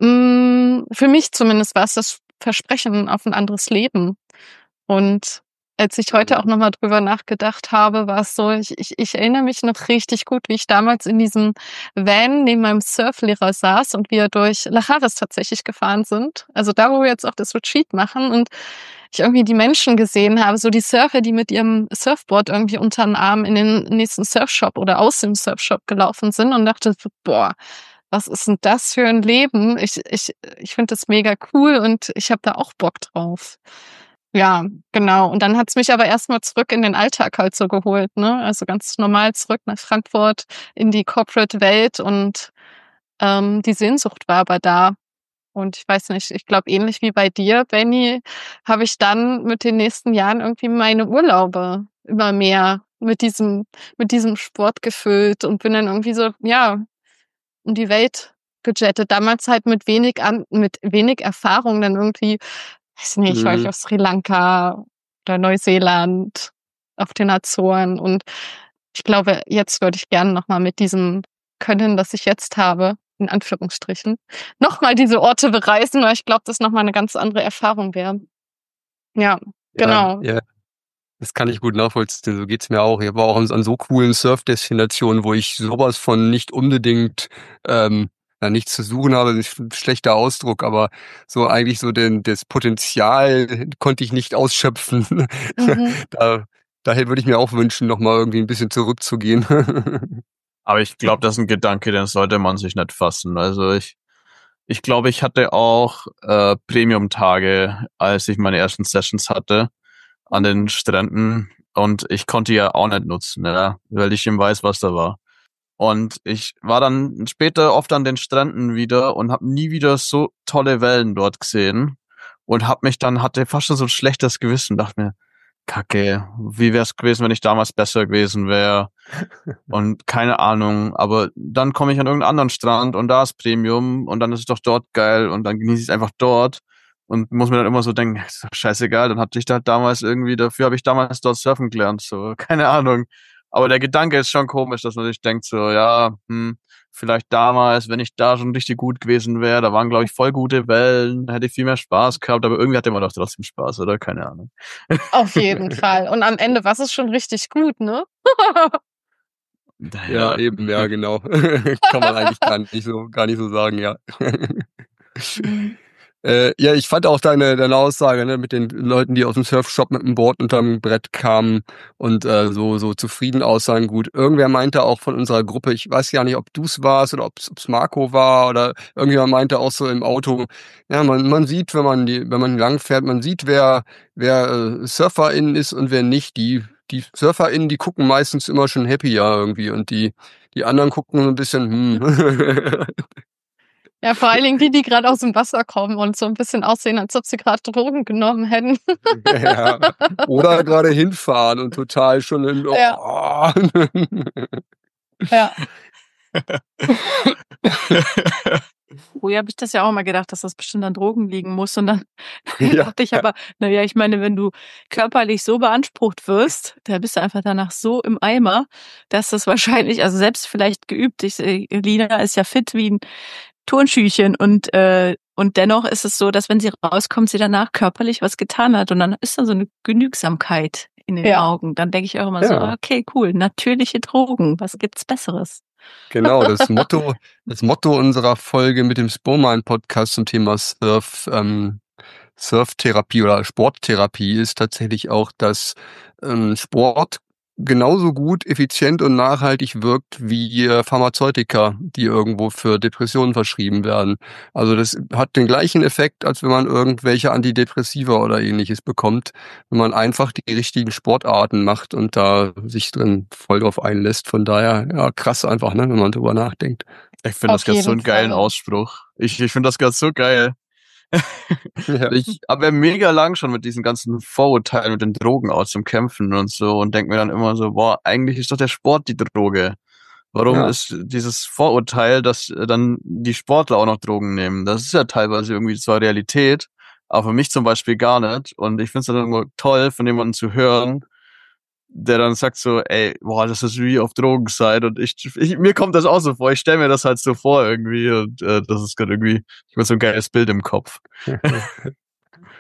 Speaker 1: für mich zumindest war es das Versprechen auf ein anderes Leben. Und als ich heute auch nochmal drüber nachgedacht habe, war es so, ich erinnere mich noch richtig gut, wie ich damals in diesem Van neben meinem Surflehrer saß und wir durch La Harris tatsächlich gefahren sind. Also da, wo wir jetzt auch das Retreat machen und ich irgendwie die Menschen gesehen habe, so die Surfer, die mit ihrem Surfboard irgendwie unter den Arm in den nächsten Surfshop oder aus dem Surfshop gelaufen sind und dachte, boah, was ist denn das für ein Leben? Ich finde das mega cool und ich habe da auch Bock drauf. Ja, genau. Und dann hat's mich aber erstmal zurück in den Alltag halt so geholt, ne? Also ganz normal zurück nach Frankfurt in die Corporate-Welt und die Sehnsucht war aber da. Und ich weiß nicht, ich glaube, ähnlich wie bei dir, Benny, habe ich dann mit den nächsten Jahren irgendwie meine Urlaube immer mehr mit diesem Sport gefüllt und bin dann irgendwie so, ja, um die Welt gejettet. Damals halt mit wenig Erfahrung dann irgendwie, weiß nicht, war ich auf Sri Lanka oder Neuseeland, auf den Azoren. Und ich glaube, jetzt würde ich gerne nochmal mit diesem Können, das ich jetzt habe, in Anführungsstrichen, nochmal diese Orte bereisen, weil ich glaube, das nochmal eine ganz andere Erfahrung wäre. Ja, genau.
Speaker 3: Ja, das kann ich gut nachvollziehen. So geht's mir auch. Ich war auch an so coolen Surfdestinationen, wo ich sowas von nicht unbedingt nichts zu suchen habe, das ist ein schlechter Ausdruck, aber so eigentlich so das Potenzial konnte ich nicht ausschöpfen. Daher würde ich mir auch wünschen, nochmal irgendwie ein bisschen zurückzugehen.
Speaker 4: Aber ich glaube, das ist ein Gedanke, den sollte man sich nicht fassen. Also ich glaube, ich hatte auch Premium-Tage, als ich meine ersten Sessions hatte an den Stränden und ich konnte ja auch nicht nutzen, ja, weil ich eben weiß, was da war. Und ich war dann später oft an den Stränden wieder und habe nie wieder so tolle Wellen dort gesehen und hatte fast schon so ein schlechtes Gewissen, dachte mir, Kacke, wie wär's gewesen, wenn ich damals besser gewesen wäre? Und keine Ahnung, aber dann komme ich an irgendeinen anderen Strand und da ist Premium und dann ist es doch dort geil und dann genieße ich es einfach dort und muss mir dann immer so denken, ist doch scheißegal, dann hatte ich da damals irgendwie, dafür habe ich damals dort surfen gelernt, so, keine Ahnung. Aber der Gedanke ist schon komisch, dass man sich denkt so, ja, vielleicht damals, wenn ich da schon richtig gut gewesen wäre, da waren, glaube ich, voll gute Wellen, da hätte ich viel mehr Spaß gehabt, aber irgendwie hatte man doch trotzdem Spaß, oder? Keine Ahnung.
Speaker 1: Auf jeden Fall. Und am Ende war es schon richtig gut, ne?
Speaker 3: Ja, eben, ja, genau. Kann man eigentlich gar nicht so sagen, ja. Ja, ich fand auch deine Aussage, ne, mit den Leuten, die aus dem Surfshop mit dem Board unterm Brett kamen und so zufrieden aussahen. Gut, irgendwer meinte auch von unserer Gruppe, ich weiß ja nicht, ob du's warst oder ob's Marco war oder irgendjemand meinte auch so im Auto, ja, man sieht, wenn man lang fährt, man sieht, wer SurferInnen ist und wer nicht. Die SurferInnen, die gucken meistens immer schon happier irgendwie und die anderen gucken so ein bisschen,
Speaker 1: Ja, vor allen Dingen die gerade aus dem Wasser kommen und so ein bisschen aussehen, als ob sie gerade Drogen genommen hätten.
Speaker 3: Ja. Oder gerade hinfahren und total schon in.
Speaker 1: Ja. Ja.
Speaker 2: Früher habe ich das ja auch mal gedacht, dass das bestimmt an Drogen liegen muss. Und dann
Speaker 3: Ja.
Speaker 2: dachte ich aber, naja, ich meine, wenn du körperlich so beansprucht wirst, da bist du einfach danach so im Eimer, dass das wahrscheinlich, also selbst vielleicht geübt, Lina ist ja fit wie ein Turnschüchen und dennoch ist es so, dass wenn sie rauskommt, sie danach körperlich was getan hat und dann ist da so eine Genügsamkeit in den Augen. Dann denke ich auch immer so, okay, cool, natürliche Drogen, was gibt's Besseres?
Speaker 3: Genau, das Motto unserer Folge mit dem Spoman-Podcast zum Thema Surftherapie oder Sporttherapie ist tatsächlich auch, dass Sport genauso gut, effizient und nachhaltig wirkt wie Pharmazeutika, die irgendwo für Depressionen verschrieben werden. Also das hat den gleichen Effekt, als wenn man irgendwelche Antidepressiva oder ähnliches bekommt, wenn man einfach die richtigen Sportarten macht und da sich drin voll drauf einlässt. Von daher, ja, krass einfach, ne, wenn man drüber nachdenkt.
Speaker 4: Ich finde das gerade so einen geilen Ausspruch. Ich finde das gerade so geil.
Speaker 3: Ja.
Speaker 4: Ich habe ja mega lang schon mit diesen ganzen Vorurteilen mit den Drogen aus dem Kämpfen und so und denke mir dann immer so, boah, eigentlich ist doch der Sport die Droge. Warum ist dieses Vorurteil, dass dann die Sportler auch noch Drogen nehmen? Das ist ja teilweise irgendwie zwar Realität, aber für mich zum Beispiel gar nicht. Und ich finde es dann immer toll, von jemandem zu hören, der dann sagt so, ey, boah, das ist wie auf Drogen sein. Und mir kommt das auch so vor. Ich stelle mir das halt so vor irgendwie und das ist gerade irgendwie, ich habe so ein geiles Bild im Kopf.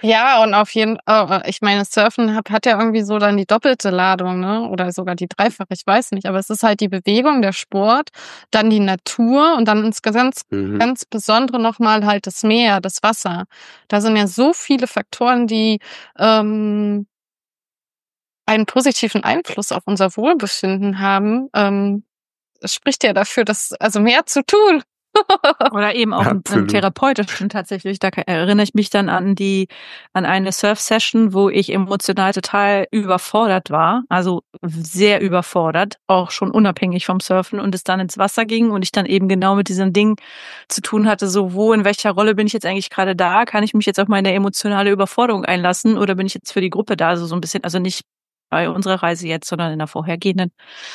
Speaker 1: Ja, und auf jeden ich meine, Surfen hat ja irgendwie so dann die doppelte Ladung, ne? Oder sogar die dreifache, ich weiß nicht. Aber es ist halt die Bewegung, der Sport, dann die Natur und dann insgesamt
Speaker 5: Mhm.
Speaker 1: ganz besondere nochmal halt das Meer, das Wasser. Da sind ja so viele Faktoren, die einen positiven Einfluss auf unser Wohlbefinden haben. Es spricht ja dafür, also mehr zu tun.
Speaker 2: Oder eben auch im
Speaker 5: Absolut.
Speaker 2: therapeutischen tatsächlich. Da erinnere ich mich dann an eine Surf-Session, wo ich emotional total überfordert war. Also sehr überfordert, auch schon unabhängig vom Surfen und es dann ins Wasser ging und ich dann eben genau mit diesem Ding zu tun hatte, so in welcher Rolle bin ich jetzt eigentlich gerade da? Kann ich mich jetzt auf meine emotionale Überforderung einlassen oder bin ich jetzt für die Gruppe da? Also so ein bisschen, also nicht bei unserer Reise jetzt, sondern in der vorhergehenden.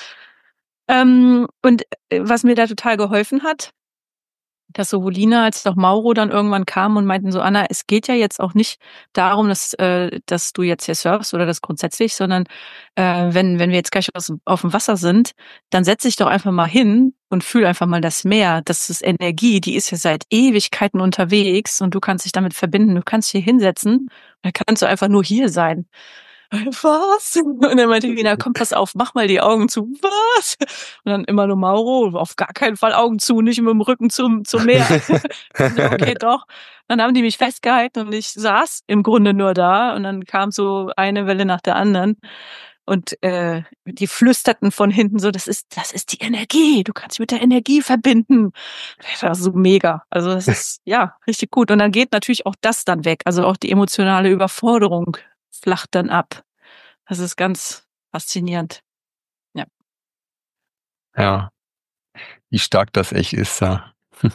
Speaker 2: Und was mir da total geholfen hat, dass sowohl Lina als auch Mauro dann irgendwann kamen und meinten so, Anna, es geht ja jetzt auch nicht darum, dass du jetzt hier surfst oder das grundsätzlich, sondern wenn wir jetzt gleich auf dem Wasser sind, dann setz dich doch einfach mal hin und fühl einfach mal das Meer. Das ist Energie, die ist ja seit Ewigkeiten unterwegs und du kannst dich damit verbinden. Du kannst dich hier hinsetzen und dann kannst du einfach nur hier sein. Was? Und dann meinte Lina, komm, pass auf, mach mal die Augen zu. Was? Und dann immer nur Mauro, auf gar keinen Fall Augen zu, nicht mit dem Rücken zum Meer. Okay, doch. Dann haben die mich festgehalten und ich saß im Grunde nur da und dann kam so eine Welle nach der anderen. Und die flüsterten von hinten so, das ist die Energie, du kannst dich mit der Energie verbinden. Das war so mega. Also das ist ja richtig gut. Und dann geht natürlich auch das dann weg, also auch die emotionale Überforderung flacht dann ab. Das ist ganz faszinierend. Ja.
Speaker 3: Ja, wie stark das echt ist da.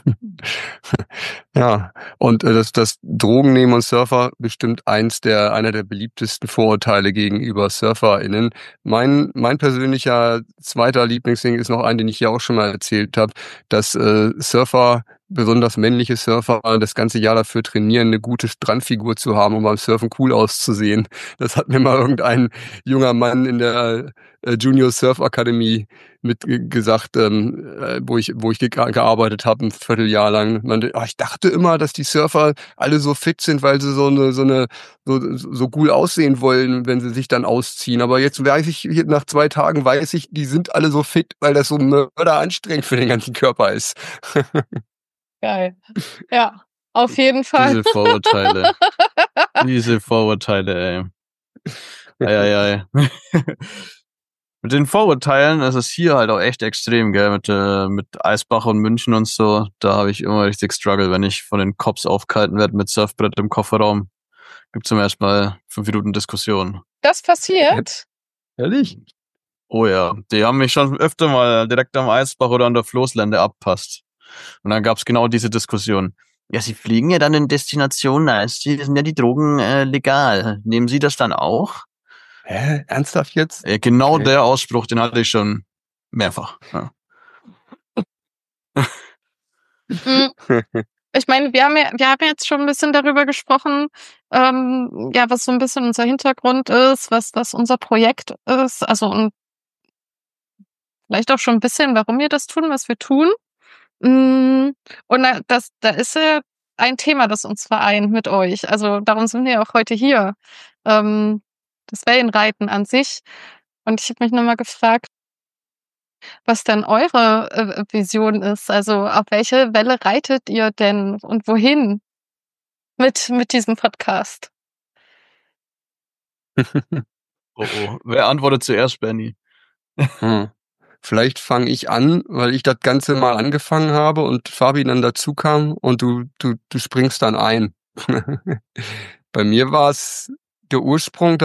Speaker 3: Ja, und das Drogennehmen und Surfer bestimmt einer der beliebtesten Vorurteile gegenüber SurferInnen. Mein persönlicher zweiter Lieblingsding ist noch ein, den ich hier auch schon mal erzählt habe, dass Surfer, besonders männliche Surfer, das ganze Jahr dafür trainieren, eine gute Strandfigur zu haben, um beim Surfen cool auszusehen. Das hat mir mal irgendein junger Mann in der Junior Surf Akademie gesagt, wo ich gearbeitet habe, ein Vierteljahr lang. Ich dachte immer, dass die Surfer alle so fit sind, weil sie so cool aussehen wollen, wenn sie sich dann ausziehen. Aber jetzt weiß ich, nach 2 Tagen weiß ich, die sind alle so fit, weil das so mörderanstrengend für den ganzen Körper ist.
Speaker 1: Geil. Ja, auf jeden Fall.
Speaker 4: Diese Vorurteile, ey. Ei. Mit den Vorurteilen ist es hier halt auch echt extrem, gell, mit Eisbach und München und so. Da habe ich immer richtig Struggle, wenn ich von den Cops aufgehalten werde mit Surfbrett im Kofferraum. Gibt zum ersten Mal 5 Minuten Diskussion.
Speaker 1: Das passiert?
Speaker 3: Ehrlich?
Speaker 4: Oh ja, die haben mich schon öfter mal direkt am Eisbach oder an der Floßlände abpasst. Und dann gab's genau diese Diskussion. Ja, Sie fliegen ja dann in Destinationen, da sind ja die Drogen legal. Nehmen Sie das dann auch?
Speaker 3: Hä? Ernsthaft jetzt?
Speaker 4: Genau
Speaker 3: Okay.
Speaker 4: der Ausspruch, den hatte ich schon mehrfach. Ja.
Speaker 1: Ich meine, wir haben jetzt schon ein bisschen darüber gesprochen, ja, was so ein bisschen unser Hintergrund ist, was unser Projekt ist, also und vielleicht auch schon ein bisschen, warum wir das tun, was wir tun. Und da ist ja ein Thema, das uns vereint mit euch. Also darum sind wir ja auch heute hier. Das Wellenreiten an sich. Und ich habe mich nochmal gefragt, was denn eure Vision ist. Also auf welche Welle reitet ihr denn und wohin mit diesem Podcast?
Speaker 4: Oh. Wer antwortet zuerst, Benny?
Speaker 3: Vielleicht fange ich an, weil ich das Ganze mal angefangen habe und Fabi dann dazu kam und du springst dann ein. Bei mir war es der Ursprung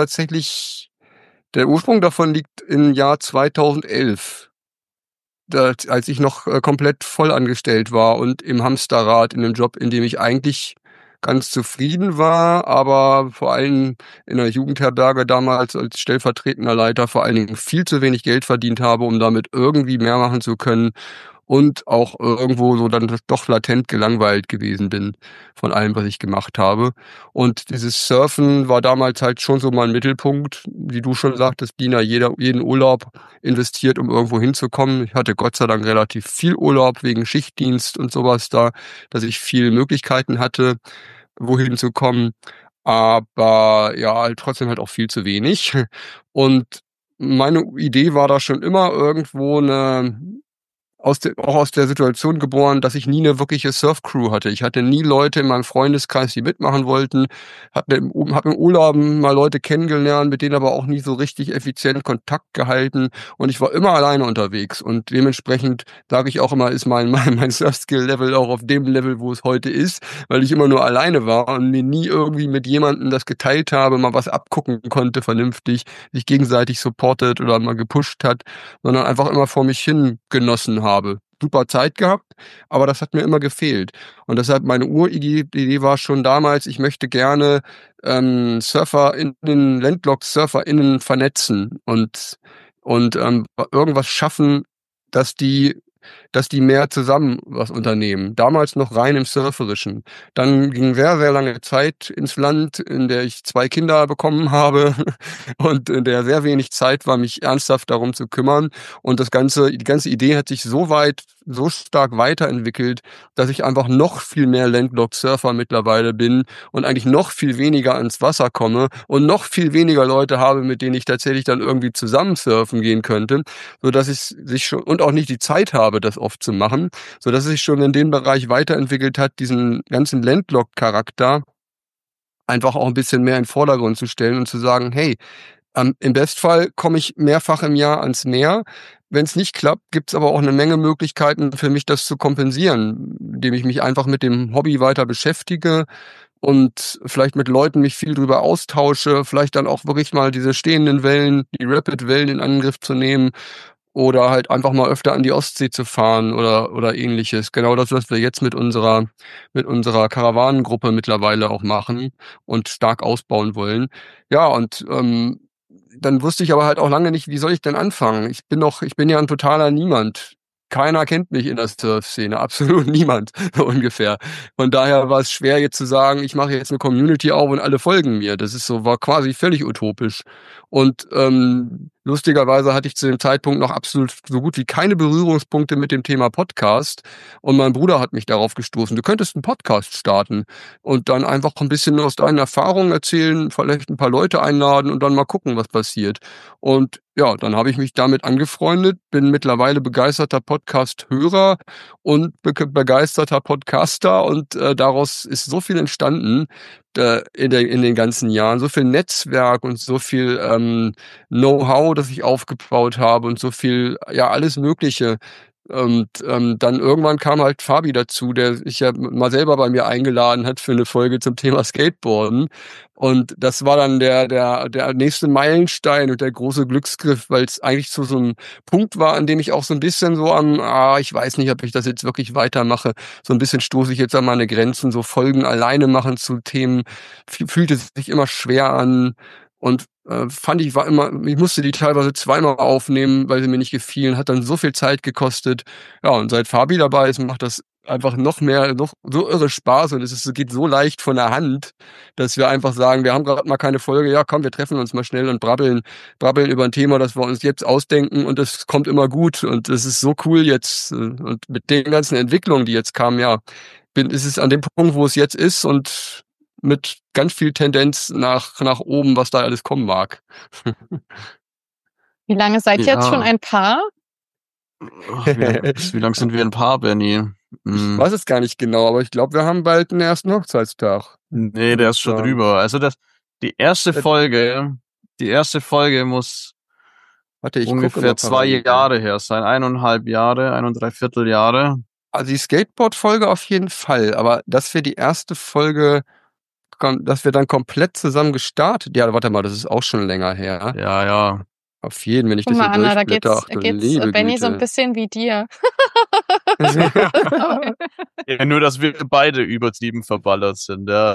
Speaker 3: davon liegt im Jahr 2011. Als ich noch komplett vollangestellt war und im Hamsterrad in einem Job, in dem ich eigentlich ganz zufrieden war, aber vor allem in der Jugendherberge damals als stellvertretender Leiter vor allen Dingen viel zu wenig Geld verdient habe, um damit irgendwie mehr machen zu können und auch irgendwo so dann doch latent gelangweilt gewesen bin von allem, was ich gemacht habe. Und dieses Surfen war damals halt schon so mein Mittelpunkt, wie du schon sagtest, Dina, jeden Urlaub investiert, um irgendwo hinzukommen. Ich hatte Gott sei Dank relativ viel Urlaub wegen Schichtdienst und sowas da, dass ich viele Möglichkeiten hatte, wohin zu kommen. aber ja, halt trotzdem halt auch viel zu wenig. Und meine Idee war da schon immer irgendwo auch aus der Situation geboren, dass ich nie eine wirkliche Surfcrew hatte. Ich hatte nie Leute in meinem Freundeskreis, die mitmachen wollten. Habe im Urlaub mal Leute kennengelernt, mit denen aber auch nie so richtig effizient Kontakt gehalten. Und ich war immer alleine unterwegs. Und dementsprechend sage ich auch immer, ist mein Surf-Skill-Level auch auf dem Level, wo es heute ist, weil ich immer nur alleine war und mir nie irgendwie mit jemandem das geteilt habe, mal was abgucken konnte vernünftig, sich gegenseitig supportet oder mal gepusht hat, sondern einfach immer vor mich hin genossen habe. Super Zeit gehabt, aber das hat mir immer gefehlt. Und deshalb meine Uridee war schon damals, ich möchte gerne Landlocked-SurferInnen vernetzen und irgendwas schaffen, dass die mehr zusammen was unternehmen. Damals noch rein im Surferischen. Dann ging sehr, sehr lange Zeit ins Land, in der ich 2 Kinder bekommen habe und in der sehr wenig Zeit war, mich ernsthaft darum zu kümmern. Und die ganze Idee hat sich so stark weiterentwickelt, dass ich einfach noch viel mehr Landlocked Surfer mittlerweile bin und eigentlich noch viel weniger ans Wasser komme und noch viel weniger Leute habe, mit denen ich tatsächlich dann irgendwie zusammen surfen gehen könnte, so dass ich sich schon und auch nicht die Zeit habe, das oft zu machen, so dass es sich schon in dem Bereich weiterentwickelt hat, diesen ganzen Landlocked-Charakter einfach auch ein bisschen mehr in den Vordergrund zu stellen und zu sagen, hey, im Bestfall komme ich mehrfach im Jahr ans Meer. Wenn es nicht klappt, gibt es aber auch eine Menge Möglichkeiten für mich, das zu kompensieren, indem ich mich einfach mit dem Hobby weiter beschäftige und vielleicht mit Leuten mich viel drüber austausche, vielleicht dann auch wirklich mal diese stehenden Wellen, die Rapid-Wellen in Angriff zu nehmen oder halt einfach mal öfter an die Ostsee zu fahren oder ähnliches. Genau das, was wir jetzt mit unserer Karawanengruppe mittlerweile auch machen und stark ausbauen wollen. Ja, und dann wusste ich aber halt auch lange nicht, wie soll ich denn anfangen? Ich bin ja ein totaler Niemand. Keiner kennt mich in der Surf-Szene, absolut niemand, so ungefähr. Von daher war es schwer jetzt zu sagen, ich mache jetzt eine Community auf und alle folgen mir. War quasi völlig utopisch. Und lustigerweise hatte ich zu dem Zeitpunkt noch absolut so gut wie keine Berührungspunkte mit dem Thema Podcast. Und mein Bruder hat mich darauf gestoßen, du könntest einen Podcast starten und dann einfach ein bisschen aus deinen Erfahrungen erzählen, vielleicht ein paar Leute einladen und dann mal gucken, was passiert. Und ja, dann habe ich mich damit angefreundet, bin mittlerweile begeisterter Podcast-Hörer und begeisterter Podcaster und daraus ist so viel entstanden in den ganzen Jahren, so viel Netzwerk und so viel Know-how, das ich aufgebaut habe und so viel, ja, alles Mögliche. Und dann irgendwann kam halt Fabi dazu, der sich ja mal selber bei mir eingeladen hat für eine Folge zum Thema Skateboarden. Und das war dann der nächste Meilenstein und der große Glücksgriff, weil es eigentlich zu so einem Punkt war, an dem ich auch so ein bisschen so ich weiß nicht, ob ich das jetzt wirklich weitermache. So ein bisschen stoße ich jetzt an meine Grenzen, so Folgen alleine machen zu Themen, fühlte sich immer schwer an. Und ich musste die teilweise zweimal aufnehmen, weil sie mir nicht gefielen, hat dann so viel Zeit gekostet. Ja, und seit Fabi dabei ist, macht das einfach noch so irre Spaß und es geht so leicht von der Hand, dass wir einfach sagen, wir haben gerade mal keine Folge, ja komm, wir treffen uns mal schnell und brabbeln über ein Thema, das wir uns jetzt ausdenken und es kommt immer gut und es ist so cool jetzt und mit den ganzen Entwicklungen, die jetzt kamen, ja, ist es an dem Punkt, wo es jetzt ist und mit ganz viel Tendenz nach oben, was da alles kommen mag.
Speaker 1: Wie lange seid ihr jetzt schon ein Paar?
Speaker 4: Wie lang sind wir ein Paar, Benny?
Speaker 3: Ich weiß es gar nicht genau, aber ich glaube, wir haben bald den ersten Hochzeitstag.
Speaker 4: Nee, der ist schon drüber. Also die erste Folge muss ungefähr 2 Jahre her sein. 1,5 Jahre, 1,75 Jahre.
Speaker 3: Also die Skateboard-Folge auf jeden Fall, aber dass wir die erste Folge, dass wir dann komplett zusammen gestartet, ja, warte mal, das ist auch schon länger her.
Speaker 4: Ja.
Speaker 3: Auf jeden, wenn ich
Speaker 1: Guck
Speaker 3: das
Speaker 1: mal,
Speaker 3: so
Speaker 1: Anna, da
Speaker 3: durchblätter,
Speaker 1: geht's Benny so ein bisschen wie dir.
Speaker 4: Ja, nur, dass wir beide übertrieben verballert sind. Ja.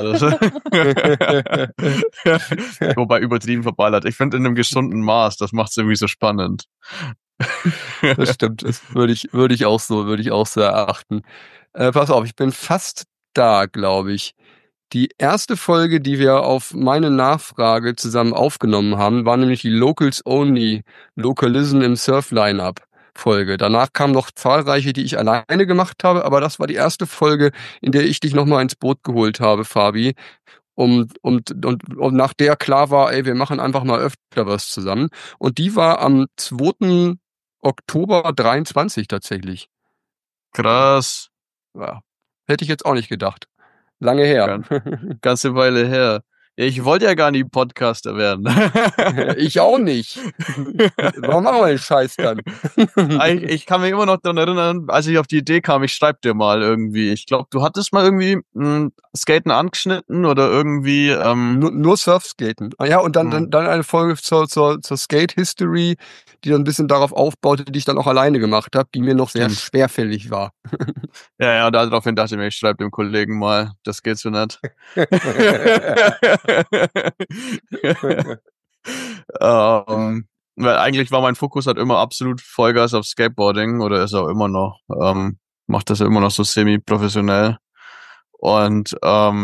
Speaker 4: Wobei übertrieben verballert. Ich finde in einem gesunden Maß, das macht es irgendwie so spannend.
Speaker 3: Das stimmt, das würde ich auch so erachten. Pass auf, ich bin fast da, glaube ich. Die erste Folge, die wir auf meine Nachfrage zusammen aufgenommen haben, war nämlich die Locals Only Localism im Surf Lineup Folge. Danach kamen noch zahlreiche, die ich alleine gemacht habe, aber das war die erste Folge, in der ich dich nochmal ins Boot geholt habe, Fabi. Und nach der klar war, ey, wir machen einfach mal öfter was zusammen. Und die war am 2. Oktober 23 tatsächlich.
Speaker 4: Krass.
Speaker 3: Ja, hätte ich jetzt auch nicht gedacht. Lange her.
Speaker 4: Ganze Weile her. Ja, ich wollte ja gar nie Podcaster werden.
Speaker 3: Ich auch nicht. Warum machen wir den Scheiß dann?
Speaker 4: Ich kann mich immer noch daran erinnern, als ich auf die Idee kam, ich schreib dir mal irgendwie. Ich glaube, du hattest mal irgendwie Skaten angeschnitten oder irgendwie
Speaker 3: nur Surfskaten. Ja, und dann eine Folge zur Skate-History, die dann ein bisschen darauf aufbaute, die ich dann auch alleine gemacht habe, die mir noch sehr schwerfällig war.
Speaker 4: Ja, daraufhin dachte ich mir, ich schreibe dem Kollegen mal, das geht so nicht. Weil eigentlich war mein Fokus halt immer absolut Vollgas auf Skateboarding oder ist auch immer noch. Macht das ja immer noch so semi-professionell. Und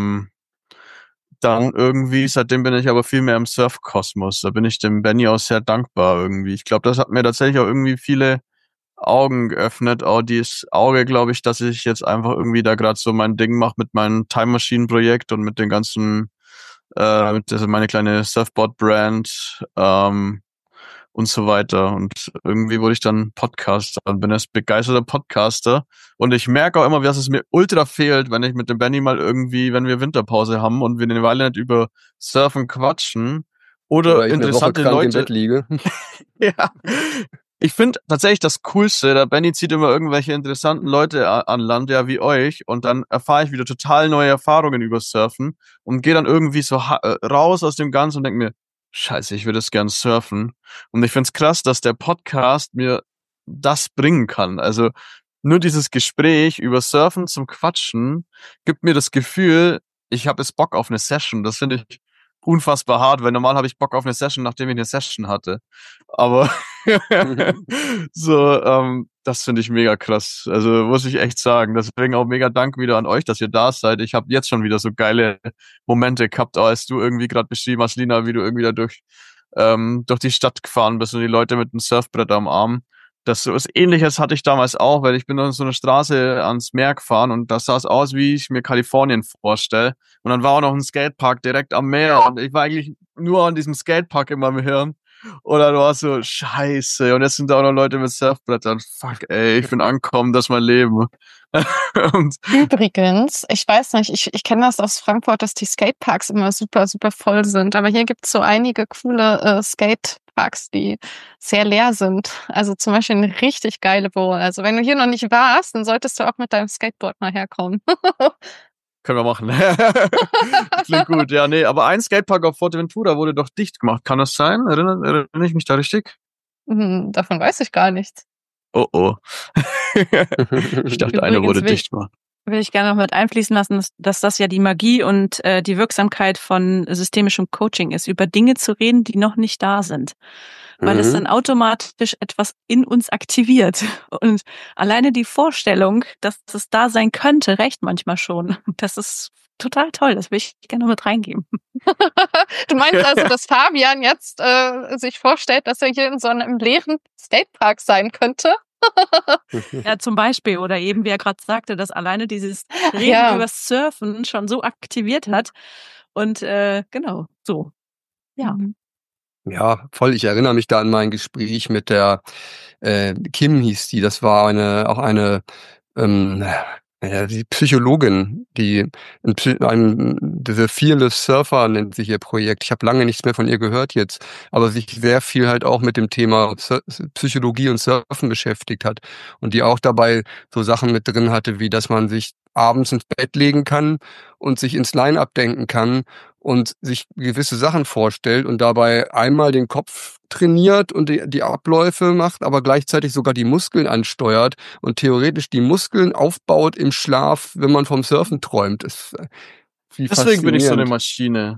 Speaker 4: dann irgendwie, seitdem bin ich aber viel mehr im Surfkosmos. Da bin ich dem Benny auch sehr dankbar irgendwie. Ich glaube, das hat mir tatsächlich auch irgendwie viele Augen geöffnet. Auch dieses Auge, glaube ich, dass ich jetzt einfach irgendwie da gerade so mein Ding mache mit meinem Time Machine Projekt und mit den ganzen, meine kleine Surfboard-Brand und so weiter. Und irgendwie wurde ich dann Podcaster und bin jetzt begeisterter Podcaster. Und ich merke auch immer, dass es mir ultra fehlt, wenn ich mit dem Benny mal irgendwie, wenn wir Winterpause haben und wir eine Weile nicht über Surfen quatschen oder
Speaker 3: ich
Speaker 4: interessante
Speaker 3: eine Woche krank
Speaker 4: Leute
Speaker 3: im Bett liege.
Speaker 4: Ja. Ich finde tatsächlich das Coolste, der Benny zieht immer irgendwelche interessanten Leute an Land, ja, wie euch, und dann erfahre ich wieder total neue Erfahrungen über Surfen und gehe dann irgendwie so raus aus dem Ganzen und denke mir, scheiße, ich würde es gern surfen. Und ich finde es krass, dass der Podcast mir das bringen kann. Also nur dieses Gespräch über Surfen zum Quatschen gibt mir das Gefühl, ich habe jetzt Bock auf eine Session. Das finde ich unfassbar hart, weil normal habe ich Bock auf eine Session, nachdem ich eine Session hatte. Aber so, das finde ich mega krass. Also muss ich echt sagen. Deswegen auch mega Dank wieder an euch, dass ihr da seid. Ich habe jetzt schon wieder so geile Momente gehabt, als du irgendwie gerade beschrieben hast, Lina, wie du irgendwie da durch die Stadt gefahren bist und die Leute mit dem Surfbrett am Arm. Das so was Ähnliches hatte ich damals auch, weil ich bin dann so eine Straße ans Meer gefahren und das sah aus, wie ich mir Kalifornien vorstelle. Und dann war auch noch ein Skatepark direkt am Meer und ich war eigentlich nur an diesem Skatepark in meinem Hirn. Oder du warst so, scheiße, und jetzt sind da auch noch Leute mit Surfbrettern. Fuck, ey, ich bin angekommen, das ist mein Leben.
Speaker 1: Und übrigens, ich weiß nicht, ich kenne das aus Frankfurt, dass die Skateparks immer super, super voll sind. Aber hier gibt es so einige coole Skateparks, die sehr leer sind. Also zum Beispiel eine richtig geile Bowl. Also wenn du hier noch nicht warst, dann solltest du auch mit deinem Skateboard mal herkommen.
Speaker 4: Können wir machen. Klingt gut, ja, nee. Aber ein Skatepark auf Forteventura wurde doch dicht gemacht. Kann das sein? Erinnere ich mich da richtig?
Speaker 1: Davon weiß ich gar nichts.
Speaker 4: Oh. Ich dachte, eine wurde dicht gemacht.
Speaker 2: Will ich gerne noch mit einfließen lassen, dass das ja die Magie und die Wirksamkeit von systemischem Coaching ist, über Dinge zu reden, die noch nicht da sind. Weil es dann automatisch etwas in uns aktiviert. Und alleine die Vorstellung, dass es da sein könnte, reicht manchmal schon. Das ist total toll. Das will ich gerne mit reingeben.
Speaker 1: Du meinst also, dass Fabian jetzt sich vorstellt, dass er hier in so einem leeren Skatepark sein könnte?
Speaker 2: Ja, zum Beispiel. Oder eben, wie er gerade sagte, dass alleine dieses Reden über Surfen schon so aktiviert hat. Und genau, so. Ja.
Speaker 3: Ja, voll. Ich erinnere mich da an mein Gespräch mit der Kim hieß die. Das war eine die Psychologin, diese Fearless Surfer nennt sich ihr Projekt. Ich habe lange nichts mehr von ihr gehört jetzt, aber sich sehr viel halt auch mit dem Thema Psychologie und Surfen beschäftigt hat und die auch dabei so Sachen mit drin hatte, wie dass man sich abends ins Bett legen kann und sich ins Line-Up denken kann und sich gewisse Sachen vorstellt und dabei einmal den Kopf trainiert und die Abläufe macht, aber gleichzeitig sogar die Muskeln ansteuert und theoretisch die Muskeln aufbaut im Schlaf, wenn man vom Surfen träumt.
Speaker 4: Deswegen bin ich so eine Maschine.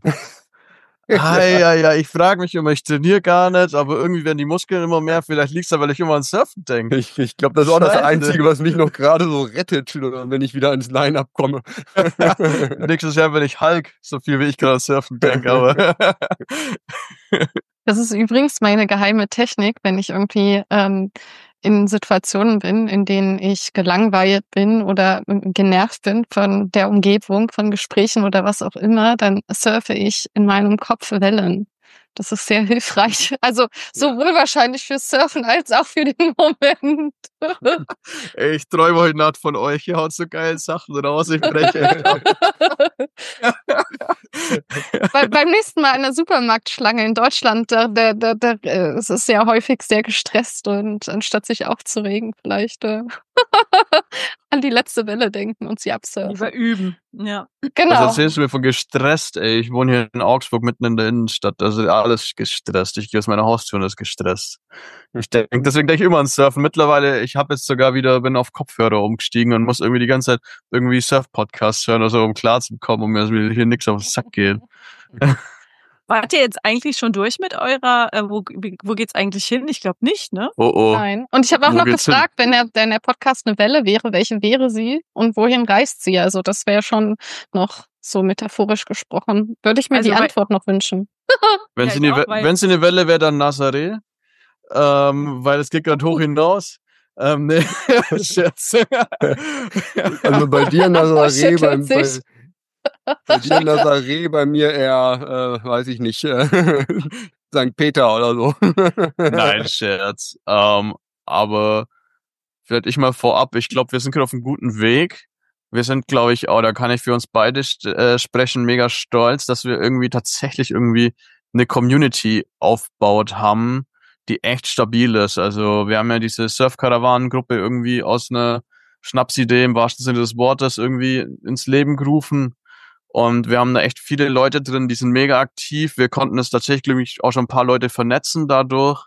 Speaker 4: Ja, ich frage mich immer, ich trainiere gar nicht, aber irgendwie werden die Muskeln immer mehr. Vielleicht liegt es da, weil ich immer ans Surfen denke.
Speaker 3: Ich glaube, das ist auch das Einzige, was mich noch gerade so rettet, wenn ich wieder ins Line-Up komme.
Speaker 4: Nächstes Jahr bin ich Hulk, so viel wie ich gerade ans Surfen denke. Aber
Speaker 1: das ist übrigens meine geheime Technik, wenn ich irgendwie in Situationen bin, in denen ich gelangweilt bin oder genervt bin von der Umgebung, von Gesprächen oder was auch immer, dann surfe ich in meinem Kopf Wellen. Das ist sehr hilfreich. Also sowohl wahrscheinlich fürs Surfen als auch für den Moment.
Speaker 4: Ey, ich träume heute Nacht von euch. Ihr haut so geile Sachen raus. Ich breche.
Speaker 1: Beim nächsten Mal in der Supermarktschlange in Deutschland, es ist ja häufig sehr gestresst und anstatt sich aufzuregen, vielleicht an die letzte Welle denken und sie absurfen.
Speaker 2: Lieber üben, ja.
Speaker 1: Genau.
Speaker 4: Was erzählst du mir von gestresst, ey? Ich wohne hier in Augsburg mitten in der Innenstadt. Also alles gestresst. Ich gehe aus meiner Haustür und ist gestresst. Deswegen denke ich immer ans Surfen. Mittlerweile, ich habe jetzt sogar bin auf Kopfhörer umgestiegen und muss irgendwie die ganze Zeit irgendwie Surf-Podcasts hören, also um klarzukommen, um mir hier nichts auf den Sack geht.
Speaker 2: Wart ihr jetzt eigentlich schon durch mit eurer, wo geht's eigentlich hin? Ich glaube nicht, ne?
Speaker 4: Oh.
Speaker 1: Nein. Und ich habe auch
Speaker 4: Wo
Speaker 1: noch
Speaker 4: geht's
Speaker 1: gefragt, wenn der Podcast eine Welle wäre, welche wäre sie und wohin reist sie? Also das wäre schon noch so metaphorisch gesprochen. Würde ich mir
Speaker 2: Also
Speaker 1: die Antwort noch wünschen.
Speaker 4: Wenn
Speaker 2: Ja,
Speaker 4: sie
Speaker 2: ich auch, weil-
Speaker 4: eine Welle wäre, dann Nazaré. Weil es geht gerade hoch hinaus. Nee, Scherz.
Speaker 3: Also bei dir Nazaré,
Speaker 1: Schüttelt sich.
Speaker 3: bei dir Nazaré, bei mir eher, weiß ich nicht, St. Peter oder so.
Speaker 4: Nein, Scherz. Aber vielleicht ich mal vorab, ich glaube, wir sind gerade auf einem guten Weg. Wir sind, glaube ich, da kann ich für uns beide sprechen, mega stolz, dass wir irgendwie tatsächlich irgendwie eine Community aufgebaut haben, die echt stabil ist. Also wir haben ja diese Surf-Karawanen-Gruppe irgendwie aus einer Schnapsidee im wahrsten Sinne des Wortes irgendwie ins Leben gerufen. Und wir haben da echt viele Leute drin, die sind mega aktiv. Wir konnten es tatsächlich, glaube ich, auch schon ein paar Leute vernetzen dadurch.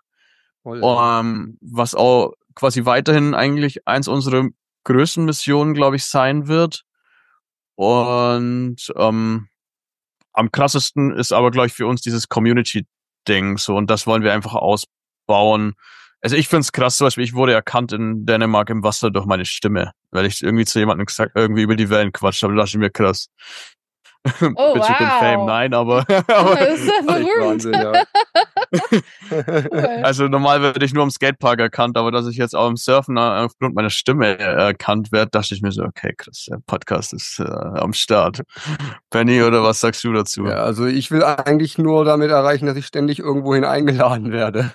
Speaker 4: Was auch quasi weiterhin eigentlich eins unserer größten Missionen, glaube ich, sein wird. Und am krassesten ist aber, glaube ich, für uns dieses Community-Ding. So, und das wollen wir einfach ausbauen. Also ich find's krass, zum Beispiel, ich wurde erkannt in Dänemark im Wasser durch meine Stimme, weil ich irgendwie zu jemandem gesagt, irgendwie über die Wellen quatscht habe. Das dachte ich mir krass.
Speaker 1: Oh,
Speaker 4: Bitch, you can fame.
Speaker 1: wow.
Speaker 4: Nein, aber
Speaker 1: Das ist ja
Speaker 3: Echt
Speaker 1: berühmt.
Speaker 3: Wahnsinn, ja.
Speaker 1: Cool.
Speaker 4: also normal werde ich nur am Skatepark erkannt, aber dass ich jetzt auch im Surfen aufgrund meiner Stimme erkannt werde, dachte ich mir so, okay, Chris, der Podcast ist am Start. Penny, oder was sagst du dazu?
Speaker 3: Ja, also ich will eigentlich nur damit erreichen, dass ich ständig irgendwohin eingeladen werde.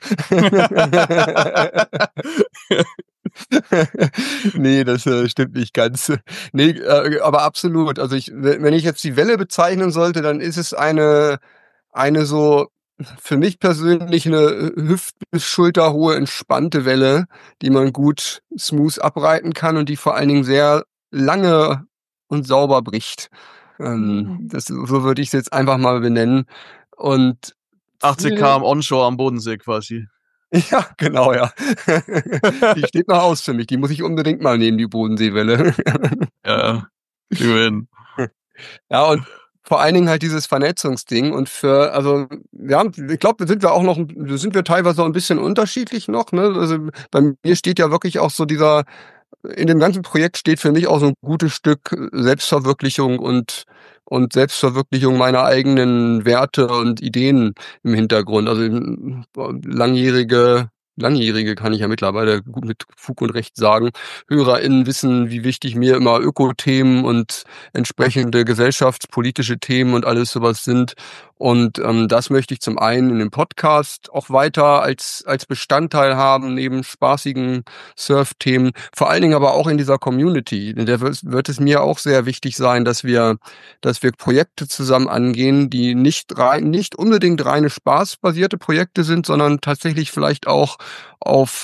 Speaker 3: Nee, das stimmt nicht ganz. Nee, aber absolut. Also wenn ich jetzt die Welle bezeichnen sollte, dann ist es eine so für mich persönlich eine Hüft- bis schulterhohe entspannte Welle, die man gut smooth abreiten kann und die vor allen Dingen sehr lange und sauber bricht. So würde ich es jetzt einfach mal benennen. Und
Speaker 4: 80 km onshore am Bodensee quasi.
Speaker 3: ja, genau, ja. Die steht noch aus für mich. Die muss ich unbedingt mal nehmen, die Bodenseewelle.
Speaker 4: Ja, gewinn.
Speaker 3: Ja, und vor allen Dingen halt dieses Vernetzungsding und ich glaube, sind wir teilweise auch ein bisschen unterschiedlich noch, ne? Also bei mir steht ja wirklich auch so in dem ganzen Projekt steht für mich auch so ein gutes Stück Selbstverwirklichung und Selbstverwirklichung meiner eigenen Werte und Ideen im Hintergrund. Also langjährige kann ich ja mittlerweile gut mit Fug und Recht sagen. HörerInnen wissen, wie wichtig mir immer Ökothemen und entsprechende gesellschaftspolitische Themen und alles sowas sind. Und das möchte ich zum einen in dem Podcast auch weiter als Bestandteil haben, neben spaßigen Surf-Themen. Vor allen Dingen aber auch in dieser Community. In der wird es mir auch sehr wichtig sein, dass wir Projekte zusammen angehen, die nicht unbedingt reine spaßbasierte Projekte sind, sondern tatsächlich vielleicht auch auf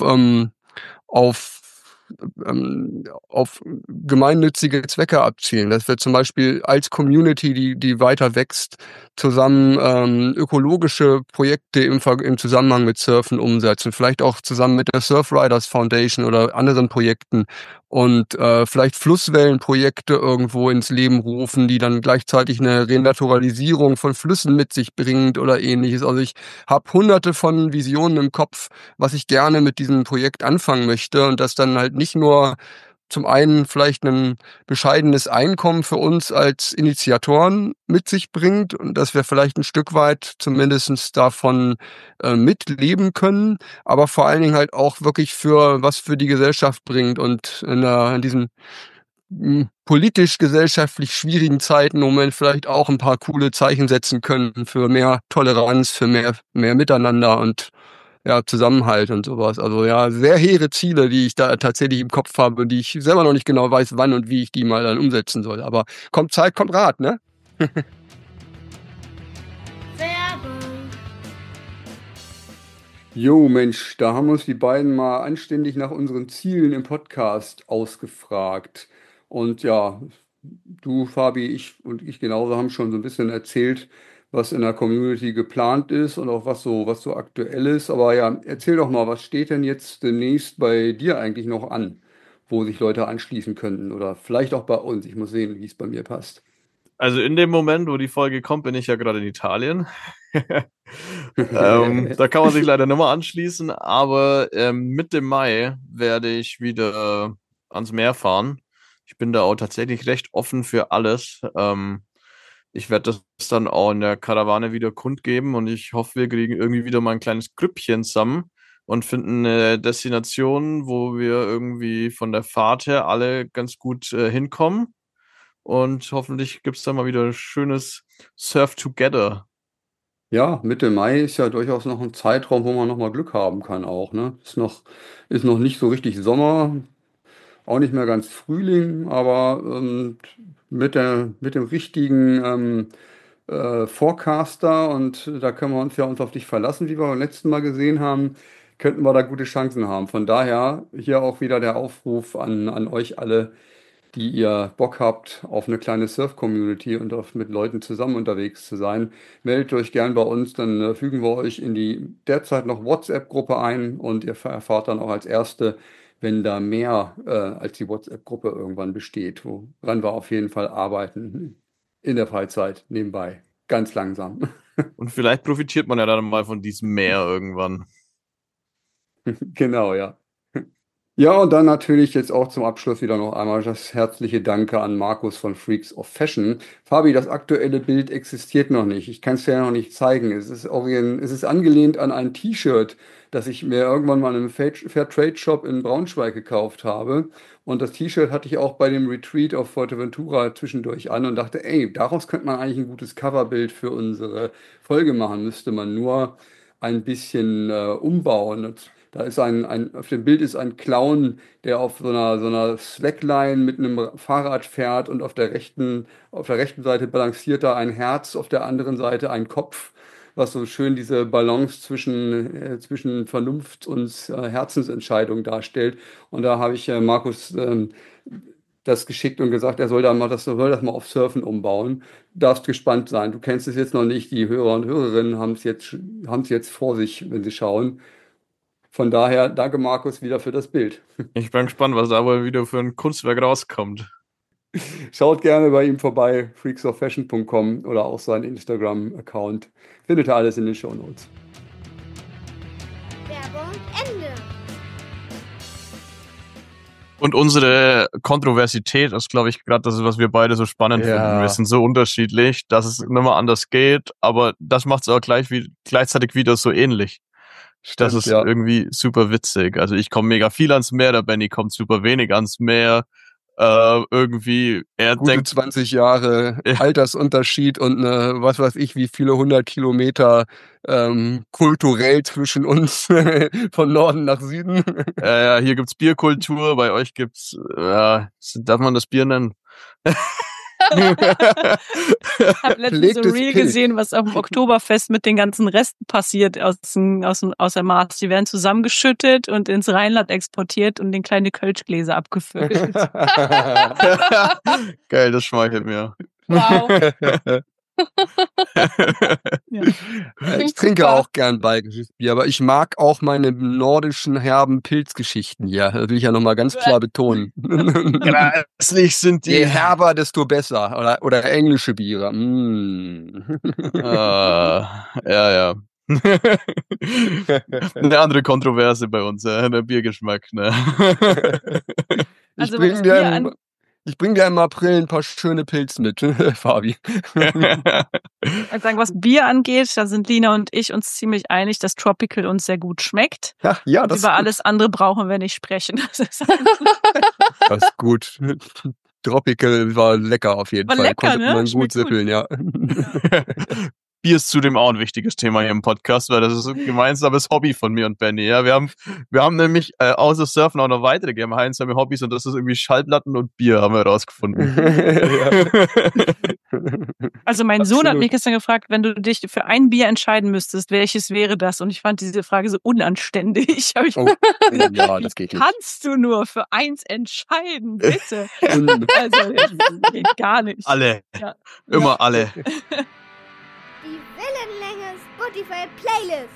Speaker 3: gemeinnützige Zwecke abzielen, dass wir zum Beispiel als Community, die weiter wächst, zusammen ökologische Projekte im Zusammenhang mit Surfen umsetzen, vielleicht auch zusammen mit der Surfriders Foundation oder anderen Projekten und vielleicht Flusswellenprojekte irgendwo ins Leben rufen, die dann gleichzeitig eine Renaturalisierung von Flüssen mit sich bringt oder ähnliches. Also ich habe hunderte von Visionen im Kopf, was ich gerne mit diesem Projekt anfangen möchte und das dann halt nicht nur zum einen vielleicht ein bescheidenes Einkommen für uns als Initiatoren mit sich bringt und dass wir vielleicht ein Stück weit zumindestens davon mitleben können, aber vor allen Dingen halt auch wirklich für was für die Gesellschaft bringt und in diesen politisch-gesellschaftlich schwierigen Zeiten im Moment vielleicht auch ein paar coole Zeichen setzen können für mehr Toleranz, für mehr Miteinander und ja, Zusammenhalt und sowas. Also ja, sehr hehre Ziele, die ich da tatsächlich im Kopf habe und die ich selber noch nicht genau weiß, wann und wie ich die mal dann umsetzen soll. Aber kommt Zeit, kommt Rat, ne?
Speaker 6: Werbung.
Speaker 5: Jo, Mensch, da haben uns die beiden mal anständig nach unseren Zielen im Podcast ausgefragt. Und ja, du, Fabi, ich und ich genauso haben schon so ein bisschen erzählt, was in der Community geplant ist und auch was so aktuell ist. Aber ja, erzähl doch mal, was steht denn jetzt demnächst bei dir eigentlich noch an, wo sich Leute anschließen könnten oder vielleicht auch bei uns. Ich muss sehen, wie es bei mir passt.
Speaker 4: Also in dem Moment, wo die Folge kommt, bin ich ja gerade in Italien. Da kann man sich leider nicht mehr anschließen, aber Mitte Mai werde ich wieder ans Meer fahren. Ich bin da auch tatsächlich recht offen für alles. Ich werde das dann auch in der Karawane wieder kundgeben und ich hoffe, wir kriegen irgendwie wieder mal ein kleines Grüppchen zusammen und finden eine Destination, wo wir irgendwie von der Fahrt her alle ganz gut hinkommen. Und hoffentlich gibt es da mal wieder ein schönes Surf Together.
Speaker 5: Ja, Mitte Mai ist ja durchaus noch ein Zeitraum, wo man noch mal Glück haben kann auch, ne? Ist noch nicht so richtig Sommer, auch nicht mehr ganz Frühling, aber mit dem richtigen Forecaster und da können wir uns auf dich verlassen, wie wir beim letzten Mal gesehen haben, könnten wir da gute Chancen haben. Von daher hier auch wieder der Aufruf an euch alle, die ihr Bock habt auf eine kleine Surf-Community und auf mit Leuten zusammen unterwegs zu sein. Meldet euch gern bei uns, dann fügen wir euch in die derzeit noch WhatsApp-Gruppe ein und ihr erfahrt dann auch als Erste, wenn da mehr als die WhatsApp-Gruppe irgendwann besteht, woran wir auf jeden Fall arbeiten in der Freizeit nebenbei. Ganz langsam.
Speaker 4: Und vielleicht profitiert man ja dann mal von diesem Meer irgendwann.
Speaker 5: Genau, ja. Ja, und dann natürlich jetzt auch zum Abschluss wieder noch einmal das herzliche Danke an Markus von Freaks of Fashion. Fabi, das aktuelle Bild existiert noch nicht. Ich kann es dir ja noch nicht zeigen. Es ist angelehnt an ein T-Shirt, das ich mir irgendwann mal in einem Fairtrade-Shop in Braunschweig gekauft habe. Und das T-Shirt hatte ich auch bei dem Retreat auf Fuerteventura zwischendurch an und dachte, ey, daraus könnte man eigentlich ein gutes Coverbild für unsere Folge machen. Müsste man nur ein bisschen umbauen. Und da ist auf dem Bild ist ein Clown, der auf so einer Slackline mit einem Fahrrad fährt und auf der rechten Seite balanciert da ein Herz, auf der anderen Seite ein Kopf, was so schön diese Balance zwischen Vernunft und Herzensentscheidung darstellt. Und da habe ich Markus das geschickt und gesagt, er soll das mal auf Surfen umbauen. Darfst gespannt sein. Du kennst es jetzt noch nicht. Die Hörer und Hörerinnen haben es jetzt vor sich, wenn sie schauen. Von daher, danke Markus wieder für das Bild.
Speaker 4: Ich bin gespannt, was da wohl wieder für ein Kunstwerk rauskommt.
Speaker 5: Schaut gerne bei ihm vorbei, freaksoffashion.com oder auch sein Instagram-Account. Findet ihr alles in den Shownotes.
Speaker 6: Werbung Ende.
Speaker 4: Und unsere Kontroversität ist, glaube ich, gerade das, was wir beide so spannend
Speaker 3: Ja.
Speaker 4: finden. Wir sind so unterschiedlich, dass es nicht mehr anders geht, aber das macht es auch gleichzeitig wieder so ähnlich. Das
Speaker 3: Stimmt,
Speaker 4: ist
Speaker 3: ja.
Speaker 4: irgendwie super witzig. Also ich komme mega viel ans Meer, der Benny kommt super wenig ans Meer. Irgendwie, er
Speaker 3: Gute
Speaker 4: denkt,
Speaker 3: 20 Jahre
Speaker 4: Ja.
Speaker 3: Altersunterschied und was weiß ich, wie viele 100 Kilometer kulturell zwischen uns von Norden nach Süden.
Speaker 4: hier gibt's Bierkultur, bei euch gibt's, darf man das Bier nennen?
Speaker 2: Ich habe letztens so ein
Speaker 3: Belegtes
Speaker 2: Reel
Speaker 3: Pilz.
Speaker 2: gesehen, was auf dem Oktoberfest mit den ganzen Resten passiert aus der Maß. Die werden zusammengeschüttet und ins Rheinland exportiert und in kleine Kölschgläser abgefüllt.
Speaker 4: Geil, das schmeichelt mir.
Speaker 1: Wow.
Speaker 2: Ja.
Speaker 3: Ich trinke auch gern bayerisches Bier, aber ich mag auch meine nordischen herben Pilzgeschichten hier. Das will ich ja nochmal ganz klar betonen.
Speaker 4: Grässlich sind
Speaker 3: Je
Speaker 4: die.
Speaker 3: herber, desto besser. Oder englische Biere. Mm.
Speaker 4: Ja. Eine andere Kontroverse bei uns, der Biergeschmack. Ne?
Speaker 3: Ich
Speaker 2: Also
Speaker 3: bring
Speaker 2: was
Speaker 3: dir
Speaker 2: Bier
Speaker 3: im,
Speaker 2: an,
Speaker 3: ich bring dir im April ein paar schöne Pilze mit, Fabi.
Speaker 2: also sagen, was Bier angeht, da sind Lina und ich uns ziemlich einig, dass Tropical uns sehr gut schmeckt.
Speaker 3: Ja,
Speaker 2: Und
Speaker 3: das ist
Speaker 2: über
Speaker 3: gut.
Speaker 2: alles andere brauchen wir nicht sprechen. Das ist
Speaker 3: Das ist gut. Tropical war lecker auf jeden
Speaker 2: war
Speaker 3: Fall.
Speaker 2: lecker,
Speaker 3: Konnte
Speaker 2: ne?
Speaker 3: man gut
Speaker 2: Schmeckt gut.
Speaker 3: sippeln, ja.
Speaker 4: Bier ist zudem auch ein wichtiges Thema hier im Podcast, weil das ist ein gemeinsames Hobby von mir und Benny. Ja, wir haben nämlich außer Surfen auch noch weitere gemeinsame Hobbys und das ist irgendwie Schallplatten und Bier, haben wir herausgefunden.
Speaker 2: Also mein Sohn hat
Speaker 3: Absolut.
Speaker 2: mich gestern gefragt, wenn du dich für ein Bier entscheiden müsstest, welches wäre das? Und ich fand diese Frage so unanständig. Hab ich
Speaker 3: Oh, ja,
Speaker 2: Wie
Speaker 3: das geht nicht.
Speaker 2: kannst du nur für eins entscheiden, bitte?
Speaker 3: Und
Speaker 2: Also, das geht gar nicht.
Speaker 4: Alle.
Speaker 2: Ja.
Speaker 4: Immer alle.
Speaker 6: Die Wellenlänge Spotify Playlist.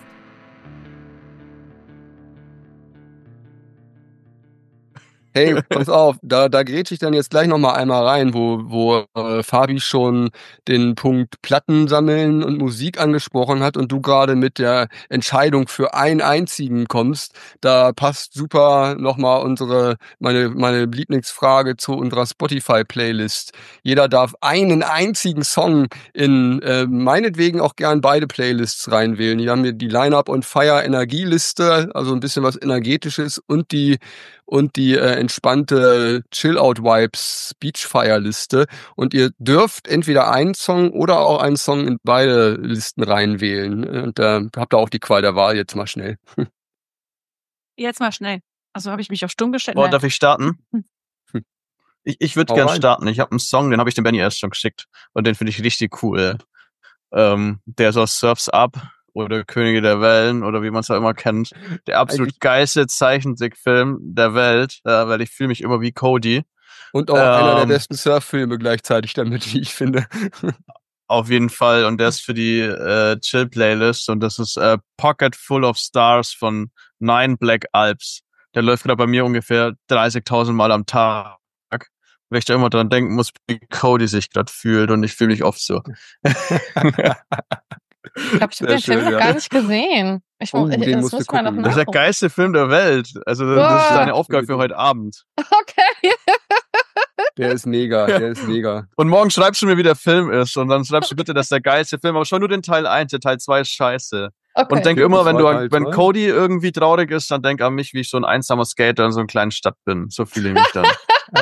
Speaker 3: hey, pass auf, da grätsch ich dann jetzt gleich noch mal einmal rein, wo Fabi schon den Punkt Platten sammeln und Musik angesprochen hat und du gerade mit der Entscheidung für einen einzigen kommst. Da passt super noch mal meine Lieblingsfrage zu unserer Spotify-Playlist. Jeder darf einen einzigen Song in meinetwegen auch gern beide Playlists reinwählen. Hier haben wir die Line-Up on Fire Energieliste, also ein bisschen was Energetisches und die entspannte Chill-Out-Vibes Beachfire-Liste. Und ihr dürft entweder einen Song oder auch einen Song in beide Listen reinwählen. Und da habt ihr auch die Qual der Wahl jetzt mal schnell.
Speaker 2: Jetzt mal schnell. Also habe ich mich auf stumm gestellt.
Speaker 4: Boah,
Speaker 2: Nein.
Speaker 4: darf ich starten? Ich würde
Speaker 3: Hau
Speaker 4: gern
Speaker 3: rein.
Speaker 4: starten. Ich habe einen Song, den habe ich dem Benny erst schon geschickt. Und den finde ich richtig cool. Der ist aus Surf's Up oder Könige der Wellen oder wie man es auch immer kennt. Der absolut
Speaker 3: Eigentlich-
Speaker 4: geilste Zeichentrickfilm der Welt, weil ich fühle mich immer wie Cody.
Speaker 3: Und auch einer der
Speaker 4: Ähm,
Speaker 3: besten Surf-Filme gleichzeitig damit, wie ich finde.
Speaker 4: Auf jeden Fall. Und der ist für die Chill-Playlist und das ist Pocket Full of Stars von Nine Black Alps. Der läuft gerade bei mir ungefähr 30.000 Mal am Tag. Weil ich da immer dran denken muss, wie Cody sich gerade fühlt und ich fühle mich oft so.
Speaker 1: Ich glaube, ich habe
Speaker 3: Sehr
Speaker 1: den Film
Speaker 3: schön,
Speaker 1: noch
Speaker 3: ja.
Speaker 1: gar nicht gesehen.
Speaker 3: Den
Speaker 1: Das
Speaker 3: musst du
Speaker 1: muss man noch
Speaker 3: gucken.
Speaker 4: Das ist der
Speaker 1: nachgucken.
Speaker 4: geilste Film der Welt. Also das ist
Speaker 1: Boah.
Speaker 4: deine Aufgabe für heute Abend.
Speaker 1: Okay.
Speaker 3: Der ist mega, der ist mega.
Speaker 4: Und morgen schreibst du mir, wie der Film ist. Und dann schreibst du bitte, das ist der geilste Film. Aber schau nur den Teil 1, der Teil 2 ist scheiße.
Speaker 1: Okay.
Speaker 4: Und denk
Speaker 3: Ja,
Speaker 4: immer,
Speaker 3: das war Teil
Speaker 4: wenn
Speaker 3: 2.
Speaker 4: Cody irgendwie traurig ist, dann denk an mich, wie ich so ein einsamer Skater in so einer kleinen Stadt bin. So fühle ich mich dann.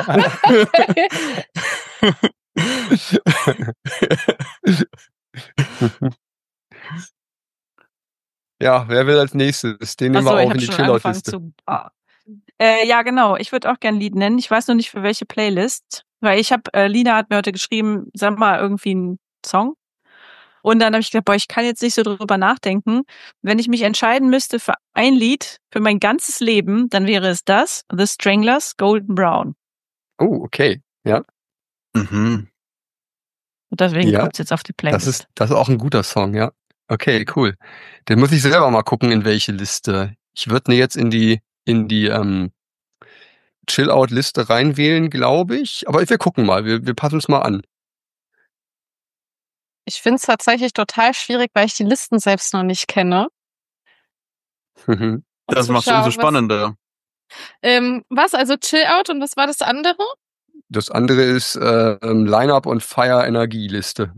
Speaker 3: Ja, wer will als nächstes? Den nehmen wir
Speaker 2: Achso, ich
Speaker 3: auch in
Speaker 2: habe
Speaker 3: die
Speaker 2: schon angefangen
Speaker 3: Chillout-Liste.
Speaker 2: zu. Ja, genau. Ich würde auch gern ein Lied nennen. Ich weiß noch nicht für welche Playlist, weil Lina hat mir heute geschrieben, sag mal irgendwie einen Song. Und dann habe ich gedacht, boah, ich kann jetzt nicht so drüber nachdenken. Wenn ich mich entscheiden müsste für ein Lied für mein ganzes Leben, dann wäre es das, The Stranglers, Golden Brown.
Speaker 3: Oh, okay. Ja,
Speaker 4: Mhm.
Speaker 2: Und deswegen
Speaker 3: Ja,
Speaker 2: kommt's jetzt auf die Playlist.
Speaker 3: das ist auch ein guter Song, ja. Okay, cool. Den muss ich selber mal gucken, in welche Liste. Ich würde jetzt in die Chill-Out-Liste reinwählen, glaube ich. Aber wir gucken mal, wir passen es mal an.
Speaker 1: Ich finde es tatsächlich total schwierig, weil ich die Listen selbst noch nicht kenne.
Speaker 3: Mhm.
Speaker 1: Und
Speaker 4: Das
Speaker 1: zu
Speaker 4: macht es umso
Speaker 1: schauen,
Speaker 4: spannender.
Speaker 1: Was? Also Chill Out und was war das andere?
Speaker 3: Das andere ist Line-Up und Fire Energieliste.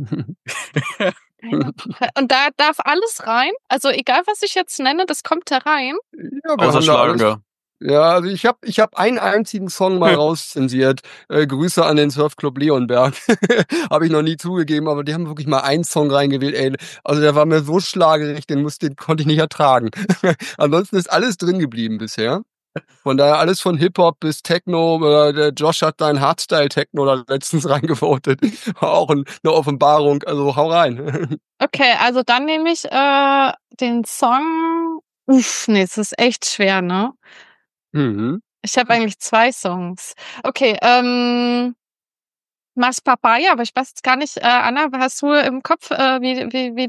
Speaker 1: Und da darf alles rein? Also egal, was ich jetzt nenne, das kommt da rein?
Speaker 3: Ja,
Speaker 4: Außer Schlager.
Speaker 3: Ja, also ich hab einen einzigen Song mal rauszensiert. Grüße an den Surfclub Leonberg. Habe ich noch nie zugegeben, aber die haben wirklich mal einen Song reingewählt. Ey, also der war mir so schlagerig, den konnte ich nicht ertragen. Ansonsten ist alles drin geblieben bisher. Von daher alles von Hip-Hop bis Techno. Der Josh hat da ein Hardstyle-Techno da letztens reingevotet. Auch eine Offenbarung. Also hau rein.
Speaker 1: Okay, also dann nehme ich den Song. Nee, es ist echt schwer, ne?
Speaker 3: Mhm.
Speaker 1: Ich habe eigentlich 2 Songs. Okay, Mas Papaya, aber ich weiß jetzt gar nicht, Anna, hast du im Kopf, wie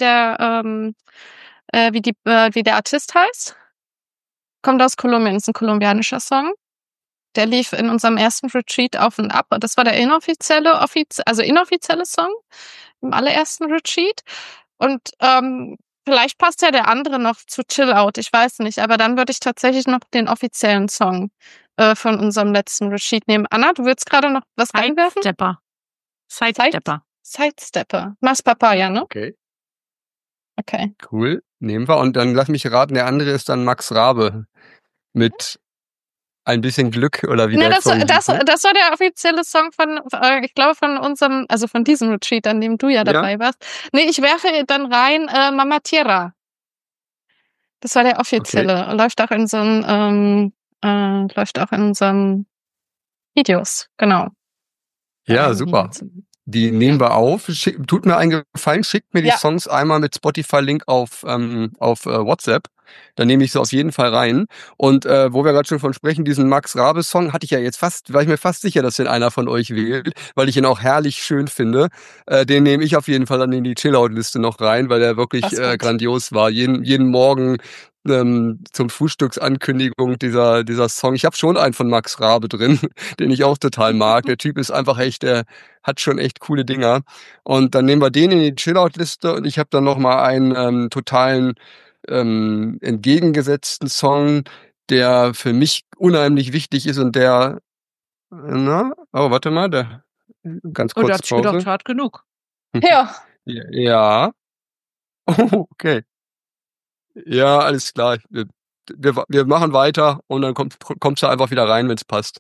Speaker 1: der Artist heißt? Kommt aus Kolumbien, ist ein kolumbianischer Song. Der lief in unserem ersten Retreat auf und ab. Das war der inoffizielle Song im allerersten Retreat. Und vielleicht passt ja der andere noch zu Chill Out, ich weiß nicht. Aber dann würde ich tatsächlich noch den offiziellen Song von unserem letzten Retreat nehmen. Anna, du willst gerade noch was reinwerfen?
Speaker 2: Sidestepper.
Speaker 1: Sidestepper. Mas Papaya, ne?
Speaker 3: Okay,
Speaker 1: Okay.
Speaker 3: cool. Nehmen wir. Und dann lass mich raten, der andere ist dann Max Rabe mit ein bisschen Glück oder wie
Speaker 1: Ne,
Speaker 3: der
Speaker 1: das
Speaker 3: Song hieß, ne?
Speaker 1: war der offizielle Song von, ich glaube, von unserem, also von diesem Retreat, an dem du ja dabei warst. Nee, ich werfe dann rein Mama Tierra. Das war der offizielle. Läuft auch in so einem, läuft auch in unseren Videos, genau.
Speaker 3: Ja, super. Die nehmen wir auf. Tut mir einen Gefallen, schickt mir die
Speaker 1: Ja.
Speaker 3: Songs einmal mit Spotify-Link auf WhatsApp. Dann nehme ich sie auf jeden Fall rein. Und wo wir gerade schon von sprechen, diesen Max Rabe-Song hatte ich ja jetzt war ich mir fast sicher, dass den einer von euch wählt, weil ich ihn auch herrlich schön finde. Den nehme ich auf jeden Fall dann in die Chillout-Liste noch rein, weil der wirklich
Speaker 1: Das ist gut.
Speaker 3: grandios war. Jeden Morgen zum Frühstücksankündigung dieser Song. Ich habe schon einen von Max Rabe drin, den ich auch total mag. Der Typ ist einfach echt, der hat schon echt coole Dinger. Und dann nehmen wir den in die Chillout-Liste und ich habe dann noch mal einen totalen entgegengesetzten Song, der für mich unheimlich wichtig ist und der, warte mal, ganz
Speaker 2: Und
Speaker 3: kurz
Speaker 2: hat gedacht,
Speaker 3: Pause.
Speaker 2: hart genug.
Speaker 1: Ja.
Speaker 3: Ja. Oh, okay. Ja, alles klar. Wir machen weiter und dann kommst du einfach wieder rein, wenn es passt.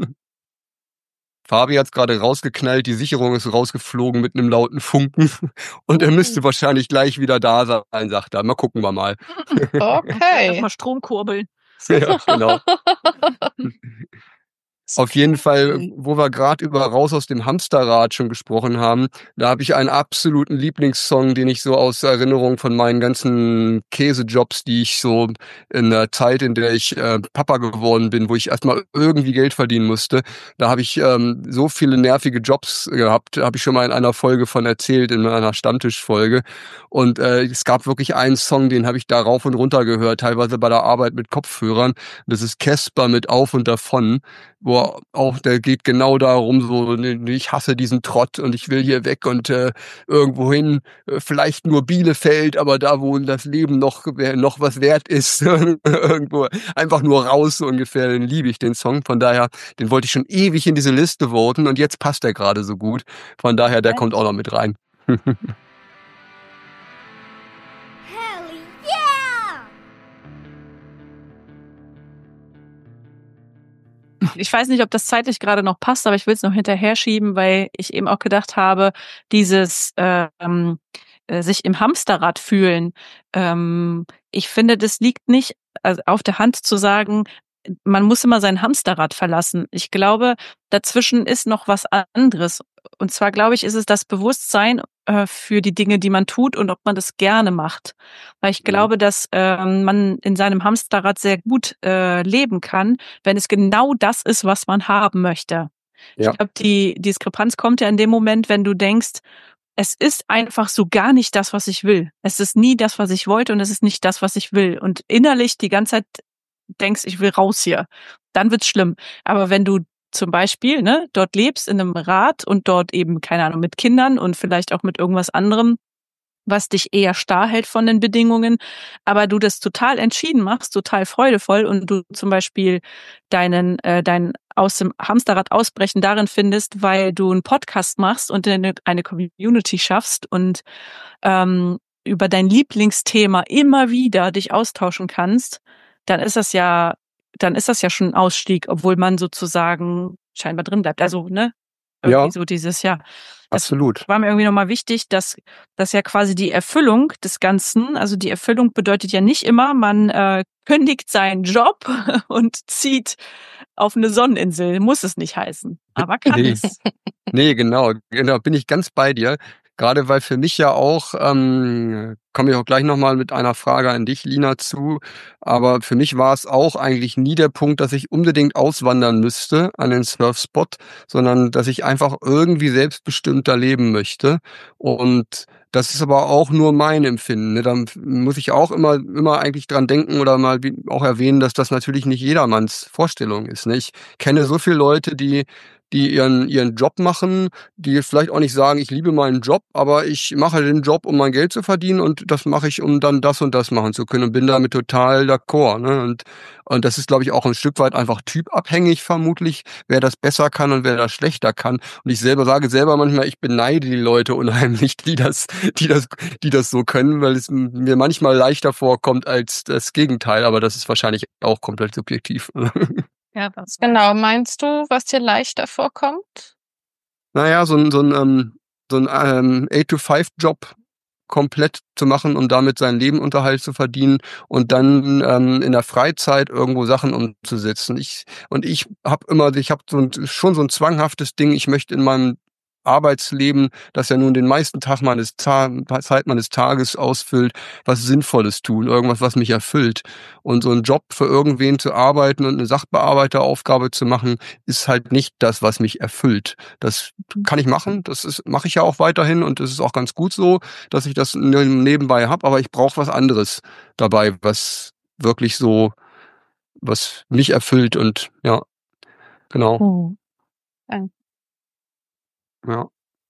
Speaker 3: Fabi hat's gerade rausgeknallt, die Sicherung ist rausgeflogen mit einem lauten Funken und er müsste wahrscheinlich gleich wieder da sein, sagt er. Mal gucken wir mal.
Speaker 1: Okay.
Speaker 2: Erstmal Strom kurbeln.
Speaker 3: Ja, genau. Auf jeden Fall, wo wir gerade über Raus aus dem Hamsterrad schon gesprochen haben, da habe ich einen absoluten Lieblingssong, den ich so aus Erinnerung von meinen ganzen Käsejobs, die ich so in der Zeit, in der ich Papa geworden bin, wo ich erstmal irgendwie Geld verdienen musste, da habe ich so viele nervige Jobs gehabt, habe ich schon mal in einer Folge von erzählt, in einer Stammtischfolge. Und es gab wirklich einen Song, den habe ich da rauf und runter gehört, teilweise bei der Arbeit mit Kopfhörern. Das ist Casper mit Auf und Davon, wo auch, der geht genau darum, so, ich hasse diesen Trott und ich will hier weg und irgendwo hin, vielleicht nur Bielefeld, aber da, wo das Leben noch was wert ist, irgendwo einfach nur raus, so ungefähr, den liebe ich, den Song. Von daher, den wollte ich schon ewig in diese Liste voten und jetzt passt der gerade so gut. Von daher, der kommt auch noch mit rein.
Speaker 6: Hell yeah!
Speaker 2: Ich weiß nicht, ob das zeitlich gerade noch passt, aber ich will es noch hinterher schieben, weil ich eben auch gedacht habe, dieses sich im Hamsterrad fühlen. Ich finde, das liegt nicht auf der Hand zu sagen, man muss immer sein Hamsterrad verlassen. Ich glaube, dazwischen ist noch was anderes. Und zwar, glaube ich, ist es das Bewusstsein für die Dinge, die man tut und ob man das gerne macht. Weil ich glaube, dass man in seinem Hamsterrad sehr gut leben kann, wenn es genau das ist, was man haben möchte.
Speaker 3: Ja.
Speaker 2: Ich glaube, die Diskrepanz kommt ja in dem Moment, wenn du denkst, es ist einfach so gar nicht das, was ich will. Es ist nie das, was ich wollte und es ist nicht das, was ich will. Und innerlich die ganze Zeit denkst, ich will raus hier. Dann wird's schlimm. Aber wenn du zum Beispiel dort lebst in einem Rad und dort eben, keine Ahnung, mit Kindern und vielleicht auch mit irgendwas anderem, was dich eher starr hält von den Bedingungen, aber du das total entschieden machst, total freudevoll und du zum Beispiel dein aus dem Hamsterrad ausbrechen darin findest, weil du einen Podcast machst und eine Community schaffst und über dein Lieblingsthema immer wieder dich austauschen kannst, dann ist das ja schon ein Ausstieg, obwohl man sozusagen scheinbar drin bleibt. Also, irgendwie so dieses, ja. Das
Speaker 3: Absolut.
Speaker 2: war mir irgendwie nochmal wichtig, dass ja quasi die Erfüllung des Ganzen, also die Erfüllung bedeutet ja nicht immer, man kündigt seinen Job und zieht auf eine Sonneninsel. Muss es nicht heißen, aber kann es.
Speaker 3: Nee, genau, bin ich ganz bei dir. Gerade weil für mich ja auch, komme ich auch gleich nochmal mit einer Frage an dich, Lina, zu, aber für mich war es auch eigentlich nie der Punkt, dass ich unbedingt auswandern müsste an den Surfspot, sondern dass ich einfach irgendwie selbstbestimmter leben möchte. Und das ist aber auch nur mein Empfinden. Ne? Da muss ich auch immer eigentlich dran denken oder mal auch erwähnen, dass das natürlich nicht jedermanns Vorstellung ist. Ne? Ich kenne so viele Leute, die die ihren Job machen, die vielleicht auch nicht sagen, ich liebe meinen Job, aber ich mache den Job, um mein Geld zu verdienen und das mache ich, um dann das und das machen zu können und bin damit total d'accord, ne? Und das ist, glaube ich, auch ein Stück weit einfach typabhängig vermutlich, wer das besser kann und wer das schlechter kann. Und ich sage selber manchmal, ich beneide die Leute unheimlich, die das so können, weil es mir manchmal leichter vorkommt als das Gegenteil, aber das ist wahrscheinlich auch komplett subjektiv.
Speaker 2: Ja, was
Speaker 1: Genau, meinst du, was dir leichter vorkommt?
Speaker 3: Naja, so ein 8-to-5-Job komplett zu machen, um damit seinen Lebensunterhalt zu verdienen und dann in der Freizeit irgendwo Sachen umzusetzen. Ich habe schon so ein zwanghaftes Ding, ich möchte in meinem Arbeitsleben, das ja nun den meisten Zeit meines Tages ausfüllt, was Sinnvolles tun, irgendwas, was mich erfüllt. Und so ein Job für irgendwen zu arbeiten und eine Sachbearbeiteraufgabe zu machen, ist halt nicht das, was mich erfüllt. Das kann ich machen, mache ich ja auch weiterhin und es ist auch ganz gut so, dass ich das nebenbei habe, aber ich brauche was anderes dabei, was wirklich so, was mich erfüllt und ja, genau, ja.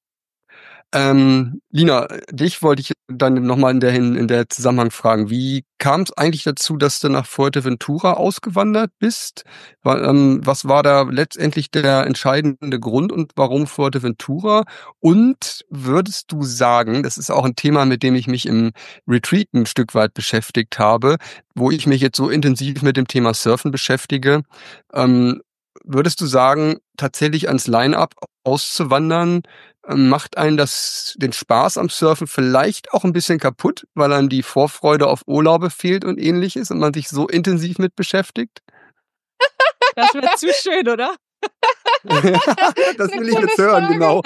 Speaker 3: Lina, dich wollte ich dann nochmal in der Zusammenhang fragen. Wie kam es eigentlich dazu, dass du nach Fuerteventura ausgewandert bist? Was war da letztendlich der entscheidende Grund und warum Fuerteventura? Und würdest du sagen, das ist auch ein Thema, mit dem ich mich im Retreat ein Stück weit beschäftigt habe, wo ich mich jetzt so intensiv mit dem Thema Surfen beschäftige, würdest du sagen, tatsächlich ans Line-Up auszuwandern, macht einen den Spaß am Surfen vielleicht auch ein bisschen kaputt, weil einem die Vorfreude auf Urlaube fehlt und ähnliches und man sich so intensiv mit beschäftigt?
Speaker 2: Das wäre zu schön, oder?
Speaker 3: Das will ich jetzt hören, genau.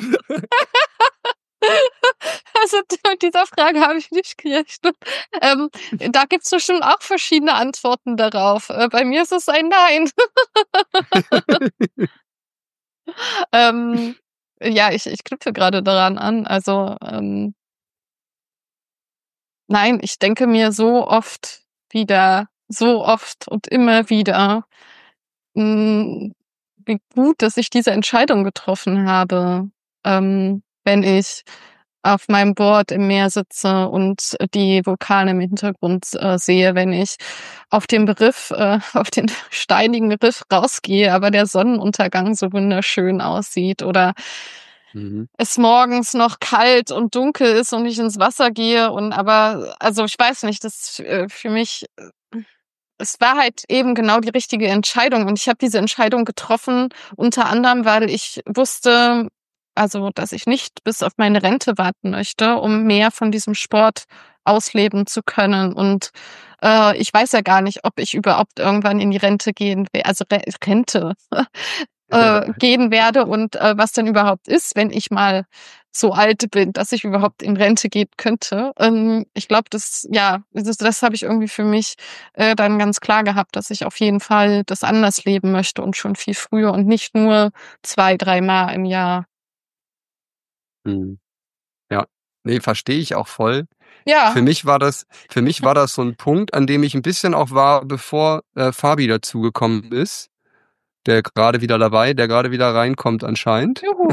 Speaker 1: Also mit dieser Frage habe ich nicht gerechnet. Da gibt's bestimmt auch verschiedene Antworten darauf. Bei mir ist es ein Nein. Ja, ich knüpfe gerade daran an. Also nein, ich denke mir so oft und immer wieder, wie gut, dass ich diese Entscheidung getroffen habe, wenn ich auf meinem Board im Meer sitze und die Vulkane im Hintergrund sehe, wenn ich auf dem Riff, auf den steinigen Riff rausgehe, aber der Sonnenuntergang so wunderschön aussieht oder es morgens noch kalt und dunkel ist und ich ins Wasser gehe also ich weiß nicht, das für mich, es war halt eben genau die richtige Entscheidung und ich habe diese Entscheidung getroffen, unter anderem, weil ich wusste, also dass ich nicht bis auf meine Rente warten möchte, um mehr von diesem Sport ausleben zu können. Und ich weiß ja gar nicht, ob ich überhaupt irgendwann in die Rente gehen werde, also Rente gehen werde und was denn überhaupt ist, wenn ich mal so alt bin, dass ich überhaupt in Rente gehen könnte. Ich glaube, das habe ich irgendwie für mich dann ganz klar gehabt, dass ich auf jeden Fall das anders leben möchte und schon viel früher und nicht nur 2-3 Mal im Jahr.
Speaker 3: Ja, nee, verstehe ich auch voll.
Speaker 1: Ja,
Speaker 3: Für mich war das so ein Punkt, an dem ich ein bisschen auch war, bevor Fabi dazugekommen ist. Der gerade wieder reinkommt anscheinend.
Speaker 1: juhu.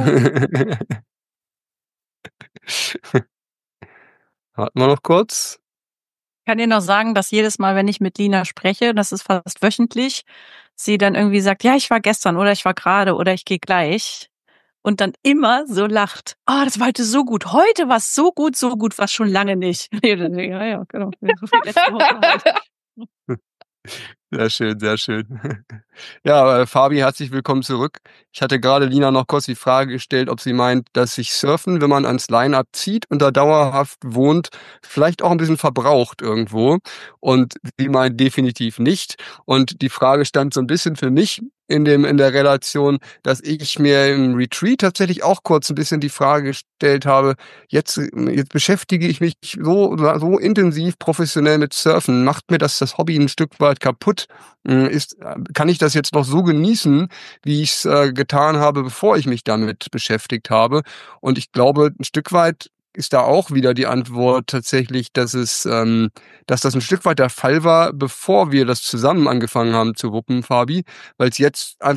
Speaker 3: Warten wir noch kurz.
Speaker 2: Ich kann dir noch sagen, dass jedes Mal, wenn ich mit Lina spreche, das ist fast wöchentlich, sie dann irgendwie sagt, ja, ich war gestern oder ich war gerade oder ich gehe gleich. Und dann immer so lacht. Ah, das war heute so gut. Heute war es so gut, war es schon lange nicht. Ja, genau. So viel letzte Woche halt.
Speaker 3: Sehr schön, sehr schön. Ja, Fabi, herzlich willkommen zurück. Ich hatte gerade Lina noch kurz die Frage gestellt, ob sie meint, dass sich Surfen, wenn man ans Line-Up zieht und da dauerhaft wohnt, vielleicht auch ein bisschen verbraucht irgendwo. Und sie meint definitiv nicht. Und die Frage stand so ein bisschen für mich in der Relation, dass ich mir im Retreat tatsächlich auch kurz ein bisschen die Frage gestellt habe, jetzt beschäftige ich mich so intensiv professionell mit Surfen, macht mir das Hobby ein Stück weit kaputt? Kann ich das jetzt noch so genießen, wie ich es getan habe, bevor ich mich damit beschäftigt habe? Und ich glaube, ein Stück weit ist da auch wieder die Antwort tatsächlich, dass das ein Stück weit der Fall war, bevor wir das zusammen angefangen haben zu wuppen, Fabi, weil es jetzt einfach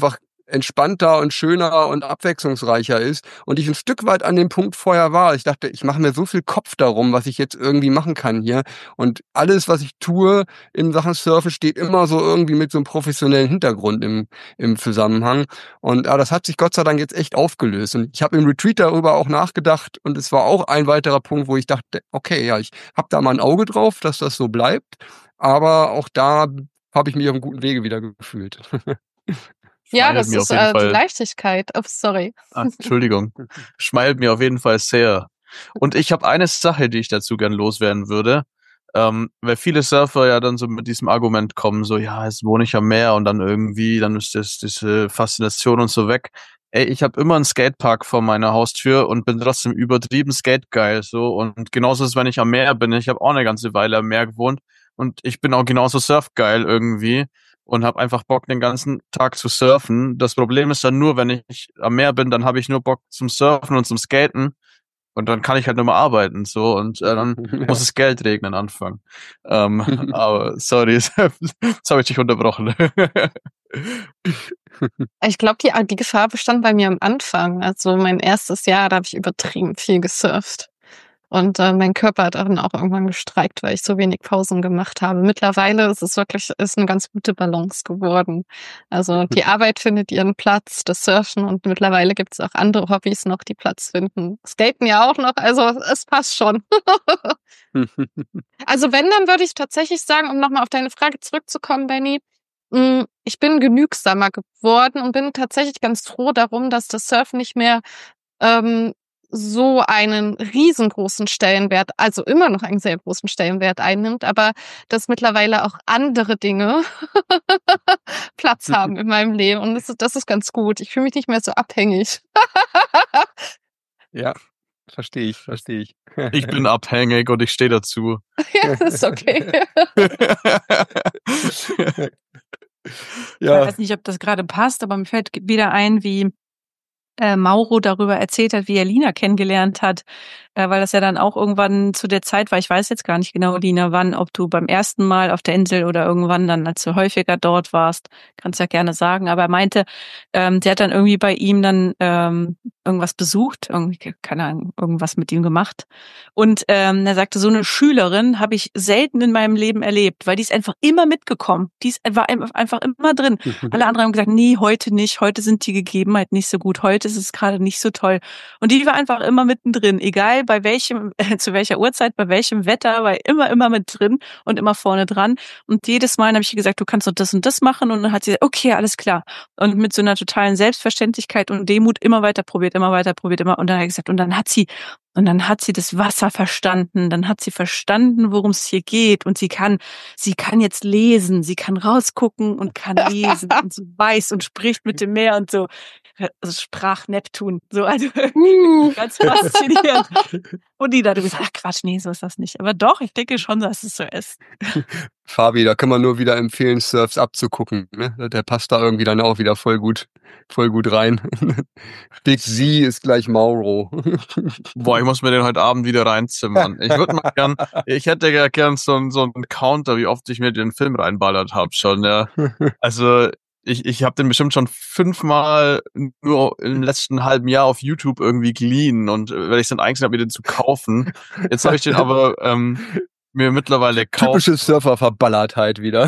Speaker 3: entspannter und schöner und abwechslungsreicher ist und ich ein Stück weit an dem Punkt vorher war. Ich dachte, ich mache mir so viel Kopf darum, was ich jetzt irgendwie machen kann hier und alles, was ich tue in Sachen Surfen, steht immer so irgendwie mit so einem professionellen Hintergrund im Zusammenhang und das hat sich Gott sei Dank jetzt echt aufgelöst und ich habe im Retreat darüber auch nachgedacht und es war auch ein weiterer Punkt, wo ich dachte, okay, ja, ich habe da mal ein Auge drauf, dass das so bleibt, aber auch da habe ich mich auf einem guten Wege wieder gefühlt.
Speaker 1: Ja,
Speaker 4: Schmeichelt
Speaker 1: das
Speaker 4: mir
Speaker 1: ist
Speaker 4: auf jeden
Speaker 1: die
Speaker 4: Fall.
Speaker 1: Leichtigkeit. Oh, sorry.
Speaker 4: Entschuldigung. Schmeichelt mir auf jeden Fall sehr. Und ich habe eine Sache, die ich dazu gern loswerden würde. Weil viele Surfer ja dann so mit diesem Argument kommen, so, ja, jetzt wohne ich am Meer und dann irgendwie, dann ist diese Faszination und so weg. Ey, ich habe immer einen Skatepark vor meiner Haustür und bin trotzdem übertrieben skategeil, so. Und genauso ist es, wenn ich am Meer bin. Ich habe auch eine ganze Weile am Meer gewohnt und ich bin auch genauso surfgeil irgendwie und habe einfach Bock, den ganzen Tag zu surfen. Das Problem ist dann nur, wenn ich am Meer bin, dann habe ich nur Bock zum Surfen und zum Skaten. Und dann kann ich halt nur mal arbeiten, so, und dann muss es Geld regnen anfangen. Aber sorry, jetzt habe ich dich unterbrochen.
Speaker 1: Ich glaube, die Gefahr bestand bei mir am Anfang. Also mein erstes Jahr, da habe ich übertrieben viel gesurft. Und mein Körper hat dann auch irgendwann gestreikt, weil ich so wenig Pausen gemacht habe. Mittlerweile ist es wirklich eine ganz gute Balance geworden. Also die Arbeit findet ihren Platz, das Surfen und mittlerweile gibt es auch andere Hobbys noch, die Platz finden. Skaten ja auch noch, also es passt schon. Also wenn, dann würde ich tatsächlich sagen, um nochmal auf deine Frage zurückzukommen, Benny, ich bin genügsamer geworden und bin tatsächlich ganz froh darum, dass das Surfen nicht mehr so einen riesengroßen Stellenwert, also immer noch einen sehr großen Stellenwert einnimmt, aber dass mittlerweile auch andere Dinge Platz haben in meinem Leben und das ist ganz gut. Ich fühle mich nicht mehr so abhängig.
Speaker 3: Ja, verstehe ich.
Speaker 4: Ich bin abhängig und ich stehe dazu.
Speaker 1: Ja, das ist okay.
Speaker 2: Ich
Speaker 3: Ja,
Speaker 2: weiß nicht, ob das gerade passt, aber mir fällt wieder ein, wie Mauro darüber erzählt hat, wie er Lina kennengelernt hat, weil das ja dann auch irgendwann zu der Zeit war, ich weiß jetzt gar nicht genau, Lina, wann, ob du beim ersten Mal auf der Insel oder irgendwann dann, als du häufiger dort warst, kannst ja gerne sagen, aber er meinte, sie hat dann irgendwie bei ihm dann irgendwas besucht, irgendwie, keine Ahnung, irgendwas mit ihm gemacht und er sagte, so eine Schülerin habe ich selten in meinem Leben erlebt, weil die ist einfach immer mitgekommen, war einfach immer drin. Alle anderen haben gesagt, nee, heute nicht, heute sind die Gegebenheiten nicht so gut, heute ist es gerade nicht so toll. Und die war einfach immer mittendrin, egal bei welchem, zu welcher Uhrzeit, bei welchem Wetter, war immer mit drin und immer vorne dran. Und jedes Mal habe ich ihr gesagt, du kannst doch das und das machen. Und dann hat sie gesagt, okay, alles klar. Und mit so einer totalen Selbstverständlichkeit und Demut immer weiter probiert. Und dann hat sie gesagt, und dann hat sie das Wasser verstanden, dann hat sie verstanden, worum es hier geht und sie kann jetzt lesen, sie kann rausgucken und kann lesen und so weiß und spricht mit dem Meer und so. Also sprach Neptun, so, also ganz faszinierend. Und die da, du gesagt, ach Quatsch, nee, so ist das nicht. Aber doch, ich denke schon, dass es so ist.
Speaker 3: Fabi, da kann man nur wieder empfehlen, Surfs abzugucken. Ne? Der passt da irgendwie dann auch wieder voll gut rein. Big Z ist gleich Mauro.
Speaker 4: Boah, ich muss mir den heute Abend wieder reinzimmern. Ich hätte ja gern so einen Counter, wie oft ich mir den Film reinballert habe schon, ja. Also, ich habe den bestimmt schon 5-mal nur im letzten halben Jahr auf YouTube irgendwie geliehen und wenn ich dann eingesehen habe, mir den zu kaufen. Jetzt habe ich den aber mir mittlerweile gekauft.
Speaker 3: Typische Surferverballertheit wieder.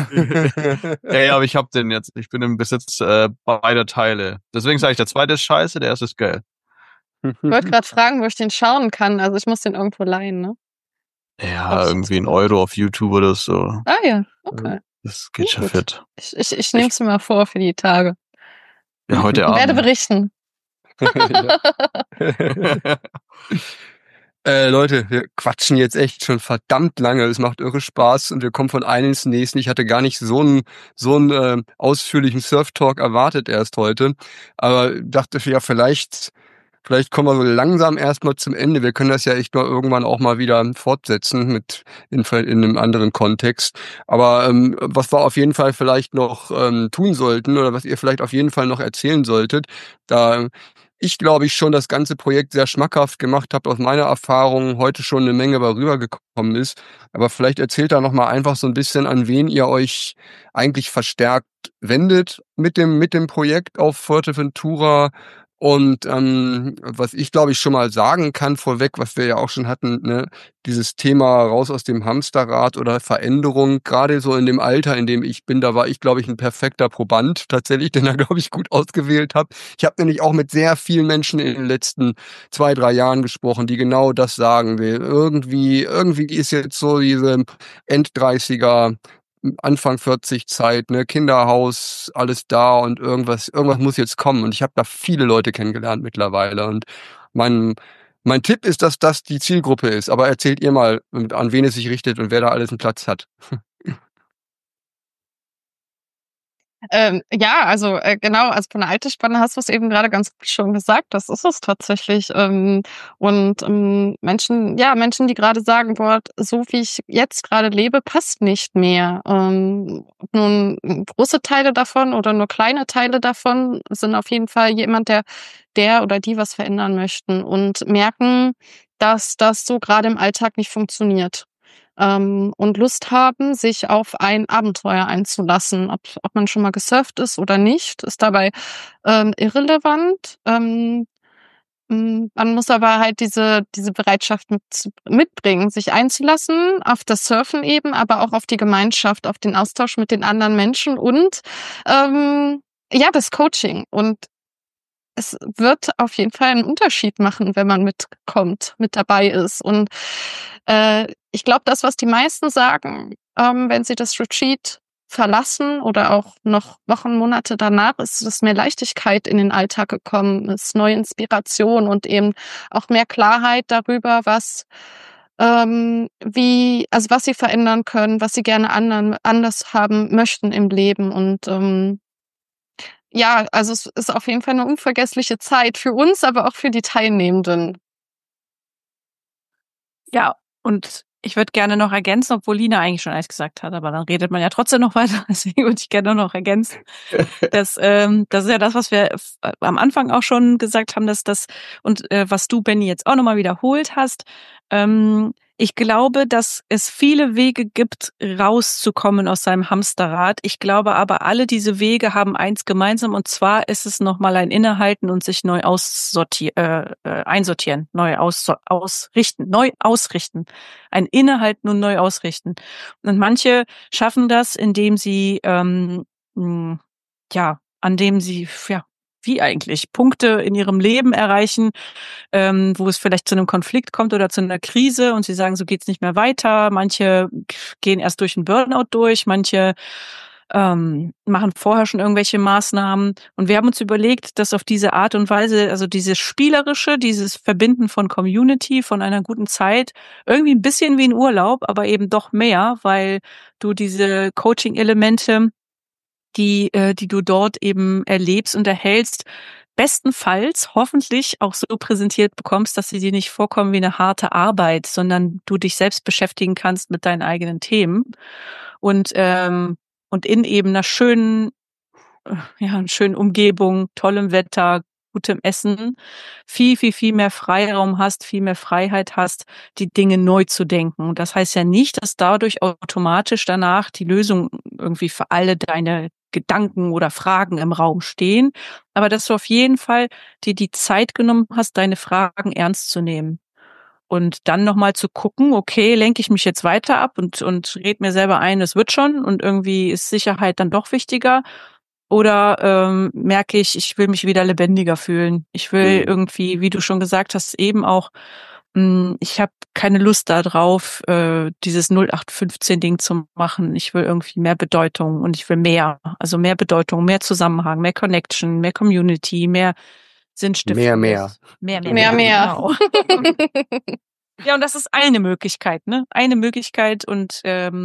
Speaker 4: Ja, aber ich habe den jetzt. Ich bin im Besitz beider Teile. Deswegen sage ich, der zweite ist scheiße, der erste ist geil.
Speaker 1: Ich wollte gerade fragen, wo ich den schauen kann. Also ich muss den irgendwo leihen, ne?
Speaker 4: Ja, irgendwie €1 auf YouTube oder so.
Speaker 1: Ah ja, okay.
Speaker 4: Das geht schon fit.
Speaker 1: Ich nehme es mir mal vor für die Tage.
Speaker 4: Ja, heute
Speaker 1: Ich
Speaker 4: Abend.
Speaker 1: werde berichten.
Speaker 3: Leute, wir quatschen jetzt echt schon verdammt lange. Es macht irre Spaß und wir kommen von einem ins nächste. Ich hatte gar nicht so einen ausführlichen Surf-Talk erwartet erst heute. Aber dachte ja, vielleicht kommen wir so langsam erstmal zum Ende. Wir können das ja echt mal irgendwann auch mal wieder fortsetzen in einem anderen Kontext. Aber was wir auf jeden Fall vielleicht noch tun sollten oder was ihr vielleicht auf jeden Fall noch erzählen solltet, da glaube ich, schon das ganze Projekt sehr schmackhaft gemacht habe, aus meiner Erfahrung heute schon eine Menge rübergekommen ist. Aber vielleicht erzählt da nochmal einfach so ein bisschen, an wen ihr euch eigentlich verstärkt wendet mit dem Projekt auf Fuerteventura. Und was ich, glaube ich, schon mal sagen kann vorweg, was wir ja auch schon hatten, ne, dieses Thema raus aus dem Hamsterrad oder Veränderung, gerade so in dem Alter, in dem ich bin, da war ich, glaube ich, ein perfekter Proband tatsächlich, den er, glaube ich, gut ausgewählt hat. Ich habe nämlich auch mit sehr vielen Menschen in den letzten 2, 3 Jahren gesprochen, die genau das sagen will. Irgendwie ist jetzt so diese End-30er, Anfang 40 Zeit, ne, Kinderhaus, alles da und irgendwas muss jetzt kommen. Und ich habe da viele Leute kennengelernt mittlerweile. Und mein Tipp ist, dass das die Zielgruppe ist. Aber erzählt ihr mal, an wen es sich richtet und wer da alles einen Platz hat.
Speaker 1: Ja, also genau, also von der Altersspanne hast du es eben gerade ganz gut schon gesagt, das ist es tatsächlich. Menschen, die gerade sagen, boah, so wie ich jetzt gerade lebe, passt nicht mehr. Ob nun große Teile davon oder nur kleine Teile davon sind auf jeden Fall jemand, der oder die was verändern möchten und merken, dass das so gerade im Alltag nicht funktioniert. Und Lust haben, sich auf ein Abenteuer einzulassen. Ob man schon mal gesurft ist oder nicht, ist dabei irrelevant. Man muss aber halt diese Bereitschaft mitbringen, sich einzulassen auf das Surfen eben, aber auch auf die Gemeinschaft, auf den Austausch mit den anderen Menschen und das Coaching. Und es wird auf jeden Fall einen Unterschied machen, wenn man mitkommt, mit dabei ist. Und ich glaube, das, was die meisten sagen, wenn sie das Retreat verlassen oder auch noch Wochen, Monate danach, ist, dass mehr Leichtigkeit in den Alltag gekommen ist, neue Inspiration und eben auch mehr Klarheit darüber, was sie verändern können, was sie gerne anders haben möchten im Leben. Und also es ist auf jeden Fall eine unvergessliche Zeit für uns, aber auch für die Teilnehmenden.
Speaker 2: Ja, und ich würde gerne noch ergänzen, obwohl Lina eigentlich schon alles gesagt hat, aber dann redet man ja trotzdem noch weiter, deswegen würde ich gerne noch ergänzen. Das ist ja das, was wir am Anfang auch schon gesagt haben, was du, Benni, jetzt auch nochmal wiederholt hast. Ich glaube, dass es viele Wege gibt, rauszukommen aus seinem Hamsterrad. Ich glaube aber, alle diese Wege haben eins gemeinsam, und zwar ist es nochmal ein Innehalten und sich neu einsortieren, neu ausrichten. Ein Innehalten und neu ausrichten. Und manche schaffen das, indem sie, wie eigentlich, Punkte in ihrem Leben erreichen, wo es vielleicht zu einem Konflikt kommt oder zu einer Krise und sie sagen, so geht's nicht mehr weiter. Manche gehen erst durch einen Burnout durch, manche machen vorher schon irgendwelche Maßnahmen. Und wir haben uns überlegt, dass auf diese Art und Weise, also dieses Spielerische, dieses Verbinden von Community, von einer guten Zeit, irgendwie ein bisschen wie ein Urlaub, aber eben doch mehr, weil du diese Coaching-Elemente, die du dort eben erlebst und erhältst, bestenfalls hoffentlich auch so präsentiert bekommst, dass sie dir nicht vorkommen wie eine harte Arbeit, sondern du dich selbst beschäftigen kannst mit deinen eigenen Themen und in eben einer schönen Umgebung, tollem Wetter, gutem Essen, viel, viel, viel mehr Freiraum hast, viel mehr Freiheit hast, die Dinge neu zu denken. Und das heißt ja nicht, dass dadurch automatisch danach die Lösung irgendwie für alle deine Gedanken oder Fragen im Raum stehen, aber dass du auf jeden Fall dir die Zeit genommen hast, deine Fragen ernst zu nehmen. Und dann nochmal zu gucken, okay, lenke ich mich jetzt weiter ab und red mir selber ein, es wird schon und irgendwie ist Sicherheit dann doch wichtiger. Oder merke ich will mich wieder lebendiger fühlen. Ich will irgendwie, wie du schon gesagt hast, eben auch, ich habe keine Lust darauf, dieses 0815-Ding zu machen. Ich will irgendwie mehr Bedeutung und ich will mehr. Also mehr Bedeutung, mehr Zusammenhang, mehr Connection, mehr Community, mehr Sinnstiftung.
Speaker 3: Mehr.
Speaker 1: Mehr.
Speaker 2: Genau. Ja, und das ist eine Möglichkeit, ne? Eine Möglichkeit und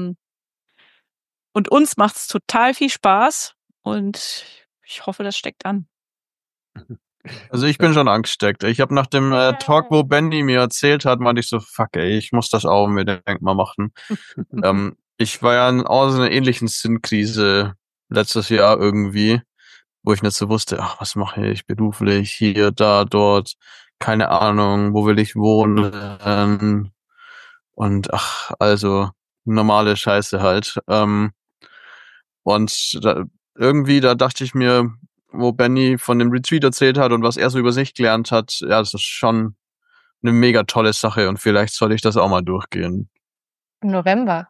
Speaker 2: uns macht's total viel Spaß und ich hoffe, das steckt an.
Speaker 4: Also ich bin schon angesteckt. Ich habe nach dem Talk, wo Benny mir erzählt hat, meinte ich so, fuck ey, ich muss das auch unbedingt mal machen. Ich war ja auch in einer ähnlichen Sinnkrise letztes Jahr irgendwie. wo ich nicht so wusste, ach, was mache ich beruflich, hier, da, dort, keine Ahnung, wo will ich wohnen und ach, also normale Scheiße halt. Und da dachte ich mir, wo Benny von dem Retreat erzählt hat und was er so über sich gelernt hat, ja, das ist schon eine mega tolle Sache und vielleicht soll ich das auch mal durchgehen.
Speaker 1: Im November.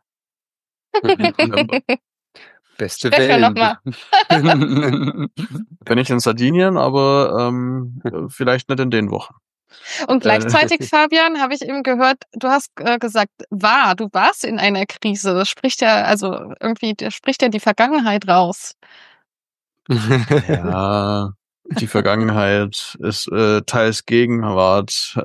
Speaker 3: Beste
Speaker 1: Sprechen wir
Speaker 3: Wellen.
Speaker 1: nochmal.
Speaker 4: Bin ich in Sardinien, aber vielleicht nicht in den Wochen.
Speaker 1: Und gleichzeitig, Fabian, habe ich eben gehört, du hast gesagt, du warst in einer Krise. Das spricht ja, also irgendwie, das spricht ja die Vergangenheit raus.
Speaker 4: Ja, die Vergangenheit ist teils Gegenwart.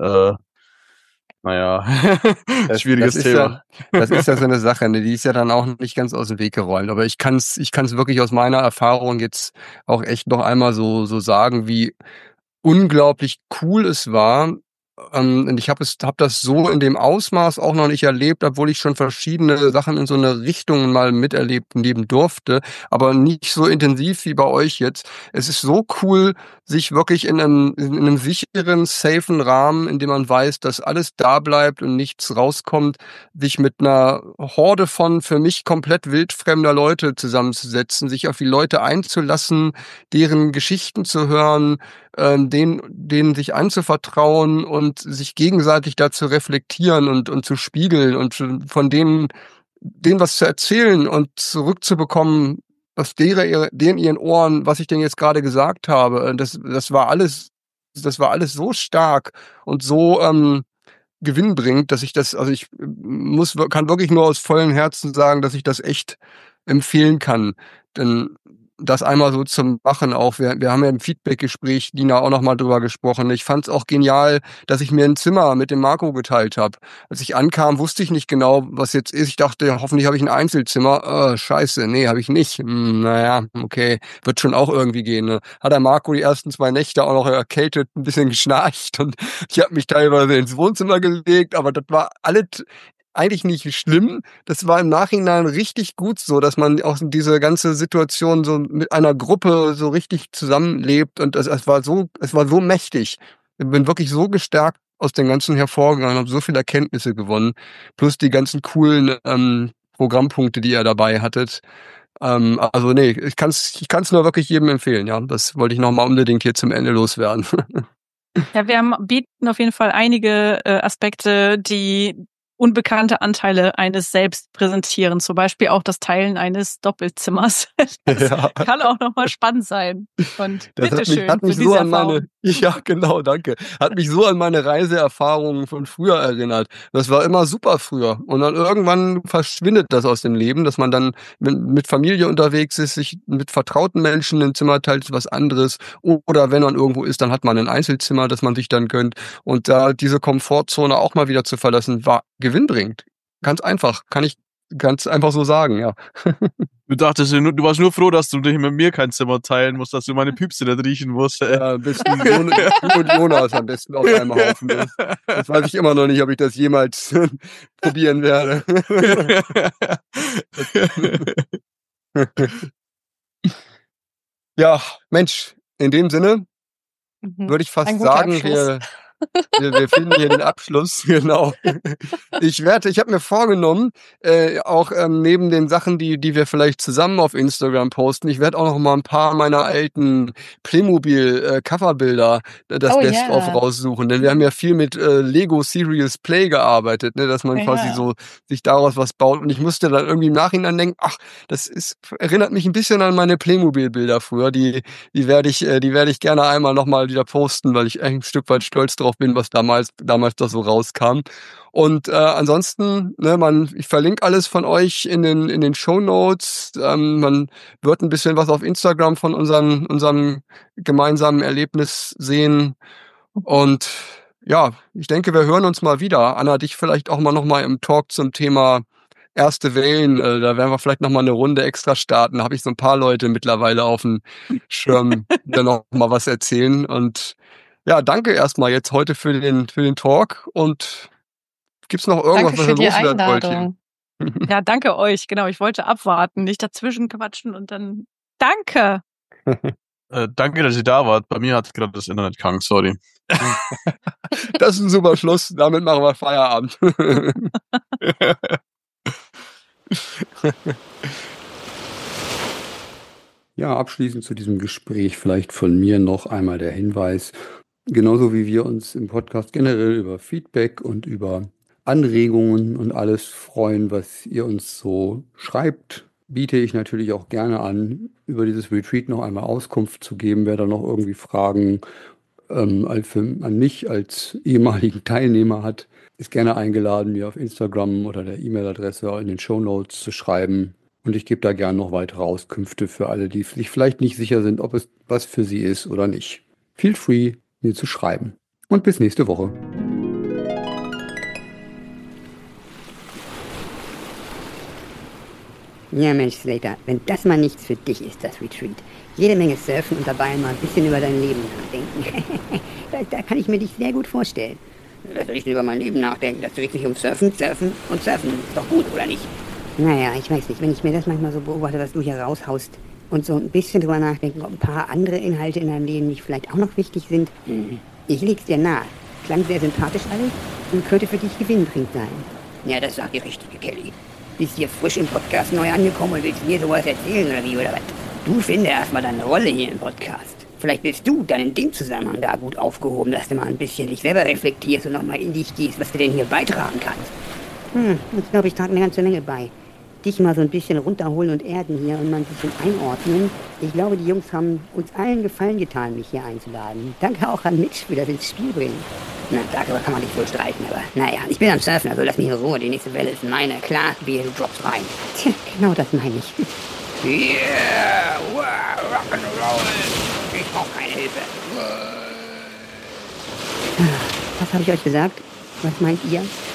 Speaker 4: Naja, schwieriges Thema.
Speaker 3: Das ist ja so eine Sache, ne? Die ist ja dann auch nicht ganz aus dem Weg geräumt. Aber ich kann's wirklich aus meiner Erfahrung jetzt auch echt noch einmal so sagen, wie unglaublich cool es war. Und ich habe das so in dem Ausmaß auch noch nicht erlebt, obwohl ich schon verschiedene Sachen in so eine Richtung mal miterlebt leben durfte, aber nicht so intensiv wie bei euch jetzt. Es ist so cool, sich wirklich in einem sicheren, safen Rahmen, in dem man weiß, dass alles da bleibt und nichts rauskommt, sich mit einer Horde von für mich komplett wildfremder Leute zusammenzusetzen, sich auf die Leute einzulassen, deren Geschichten zu hören, denen sich anzuvertrauen und sich gegenseitig dazu reflektieren und zu spiegeln und von denen was zu erzählen und zurückzubekommen aus ihren Ohren, was ich denn jetzt gerade gesagt habe. Das war alles so stark und so gewinnbringend, dass ich kann wirklich nur aus vollem Herzen sagen, dass ich das echt empfehlen kann. Denn das einmal so zum Machen auch. Wir haben ja im Feedback-Gespräch, Dina, auch nochmal drüber gesprochen. Ich fand es auch genial, dass ich mir ein Zimmer mit dem Marco geteilt habe. Als ich ankam, wusste ich nicht genau, was jetzt ist. Ich dachte, hoffentlich habe ich ein Einzelzimmer. Scheiße, nee, habe ich nicht. Naja, okay, wird schon auch irgendwie gehen. Ne? Hat der Marco die ersten 2 Nächte auch noch erkältet, ein bisschen geschnarcht und ich habe mich teilweise ins Wohnzimmer gelegt, aber das war alles eigentlich nicht schlimm. Das war im Nachhinein richtig gut so, dass man auch diese ganze Situation so mit einer Gruppe so richtig zusammenlebt und es war so mächtig. Ich bin wirklich so gestärkt aus dem Ganzen hervorgegangen, habe so viele Erkenntnisse gewonnen, plus die ganzen coolen Programmpunkte, die ihr dabei hattet. Also nee, ich kann's nur wirklich jedem empfehlen, ja. Das wollte ich nochmal unbedingt hier zum Ende loswerden.
Speaker 2: Ja, wir bieten auf jeden Fall einige Aspekte, die unbekannte Anteile eines Selbst präsentieren, zum Beispiel auch das Teilen eines Doppelzimmers. Das kann auch nochmal spannend sein. Und bitteschön
Speaker 3: hat mich so an genau, danke. Hat mich so an meine Reiseerfahrungen von früher erinnert. Das war immer super früher. Und dann irgendwann verschwindet das aus dem Leben, dass man dann mit Familie unterwegs ist, sich mit vertrauten Menschen ein Zimmer teilt, was anderes. Oder wenn man irgendwo ist, dann hat man ein Einzelzimmer, das man sich dann gönnt. Und da diese Komfortzone auch mal wieder zu verlassen, war gewinnbringend. Ganz einfach. Kann ich ganz einfach so sagen, ja.
Speaker 4: Du dachtest, du warst nur froh, dass du dich mit mir kein Zimmer teilen musst, dass du meine Püpse nicht riechen musst.
Speaker 3: Ja, am besten du und Jonas am besten auf einem Haufen. Das weiß ich immer noch nicht, ob ich das jemals probieren werde. Ja, Mensch, in dem Sinne würde ich fast sagen, wir finden hier den Abschluss, genau. Ich habe mir vorgenommen, auch neben den Sachen, die wir vielleicht zusammen auf Instagram posten, ich werde auch noch mal ein paar meiner alten Playmobil Coverbilder, Best-of raussuchen, denn wir haben ja viel mit Lego Serious Play gearbeitet, ne, dass man quasi so sich daraus was baut und ich musste dann irgendwie im Nachhinein denken, ach, erinnert mich ein bisschen an meine Playmobil-Bilder früher, die werde ich gerne einmal noch mal wieder posten, weil ich ein Stück weit stolz drauf bin, was damals da so rauskam. Und ansonsten, ne, ich verlinke alles von euch in den Shownotes. Man wird ein bisschen was auf Instagram von unserem gemeinsamen Erlebnis sehen. Und ja, ich denke, wir hören uns mal wieder. Anna, dich vielleicht auch noch mal im Talk zum Thema erste Wellen. Da werden wir vielleicht noch mal eine Runde extra starten. Da habe ich so ein paar Leute mittlerweile auf dem Schirm, die dann noch mal was erzählen. Und ja, danke erstmal jetzt heute für den Talk und gibt's noch irgendwas, was ihr loswerden wollt?
Speaker 2: Ja, danke euch. Genau, ich wollte abwarten, nicht dazwischen quatschen und dann danke.
Speaker 4: Danke, dass ihr da wart. Bei mir hat gerade das Internet krank, sorry.
Speaker 3: Das ist ein super Schluss. Damit machen wir Feierabend.
Speaker 5: Ja, abschließend zu diesem Gespräch vielleicht von mir noch einmal der Hinweis, genauso wie wir uns im Podcast generell über Feedback und über Anregungen und alles freuen, was ihr uns so schreibt, biete ich natürlich auch gerne an, über dieses Retreat noch einmal Auskunft zu geben. Wer da noch irgendwie Fragen an mich als ehemaligen Teilnehmer hat, ist gerne eingeladen, mir auf Instagram oder der E-Mail-Adresse in den Shownotes zu schreiben. Und ich gebe da gerne noch weitere Auskünfte für alle, die sich vielleicht nicht sicher sind, ob es was für sie ist oder nicht. Feel free, mir zu schreiben. Und bis nächste Woche.
Speaker 7: Ja, Mensch, Slater, wenn das mal nichts für dich ist, das Retreat. Jede Menge surfen und dabei mal ein bisschen über dein Leben nachdenken. da kann ich mir dich sehr gut vorstellen. Da soll ich über mein Leben nachdenken. Das dreht sich um Surfen, Surfen und Surfen. Ist doch gut, oder nicht? Naja, ich weiß nicht. Wenn ich mir das manchmal so beobachte, was du hier raushaust und so ein bisschen drüber nachdenken, ob ein paar andere Inhalte in deinem Leben nicht vielleicht auch noch wichtig sind. Ich leg's dir nahe. Klang sehr sympathisch alles und könnte für dich gewinnbringend sein. Ja, das sagt die richtige Kelly. Bist hier frisch im Podcast neu angekommen und willst mir sowas erzählen oder wie, oder was? Du finde erstmal deine Rolle hier im Podcast. Vielleicht bist du dann in dem Zusammenhang da gut aufgehoben, dass du mal ein bisschen dich selber reflektierst und nochmal in dich gehst, was du denn hier beitragen kannst. Ich glaube, ich trage eine ganze Menge bei. Dich mal so ein bisschen runterholen und erden hier und mal ein bisschen einordnen. Ich glaube, die Jungs haben uns allen Gefallen getan, mich hier einzuladen. Danke auch an Mitch für das ins Spiel bringen. Na, darüber kann man nicht wohl streiten, aber naja, ich bin am Surfen, also lass mich in Ruhe. Die nächste Welle ist meine. Klar, du droppst rein. Tja, genau das meine ich. Yeah, rock'n'roll. Ich brauch keine Hilfe. Was habe ich euch gesagt? Was meint ihr?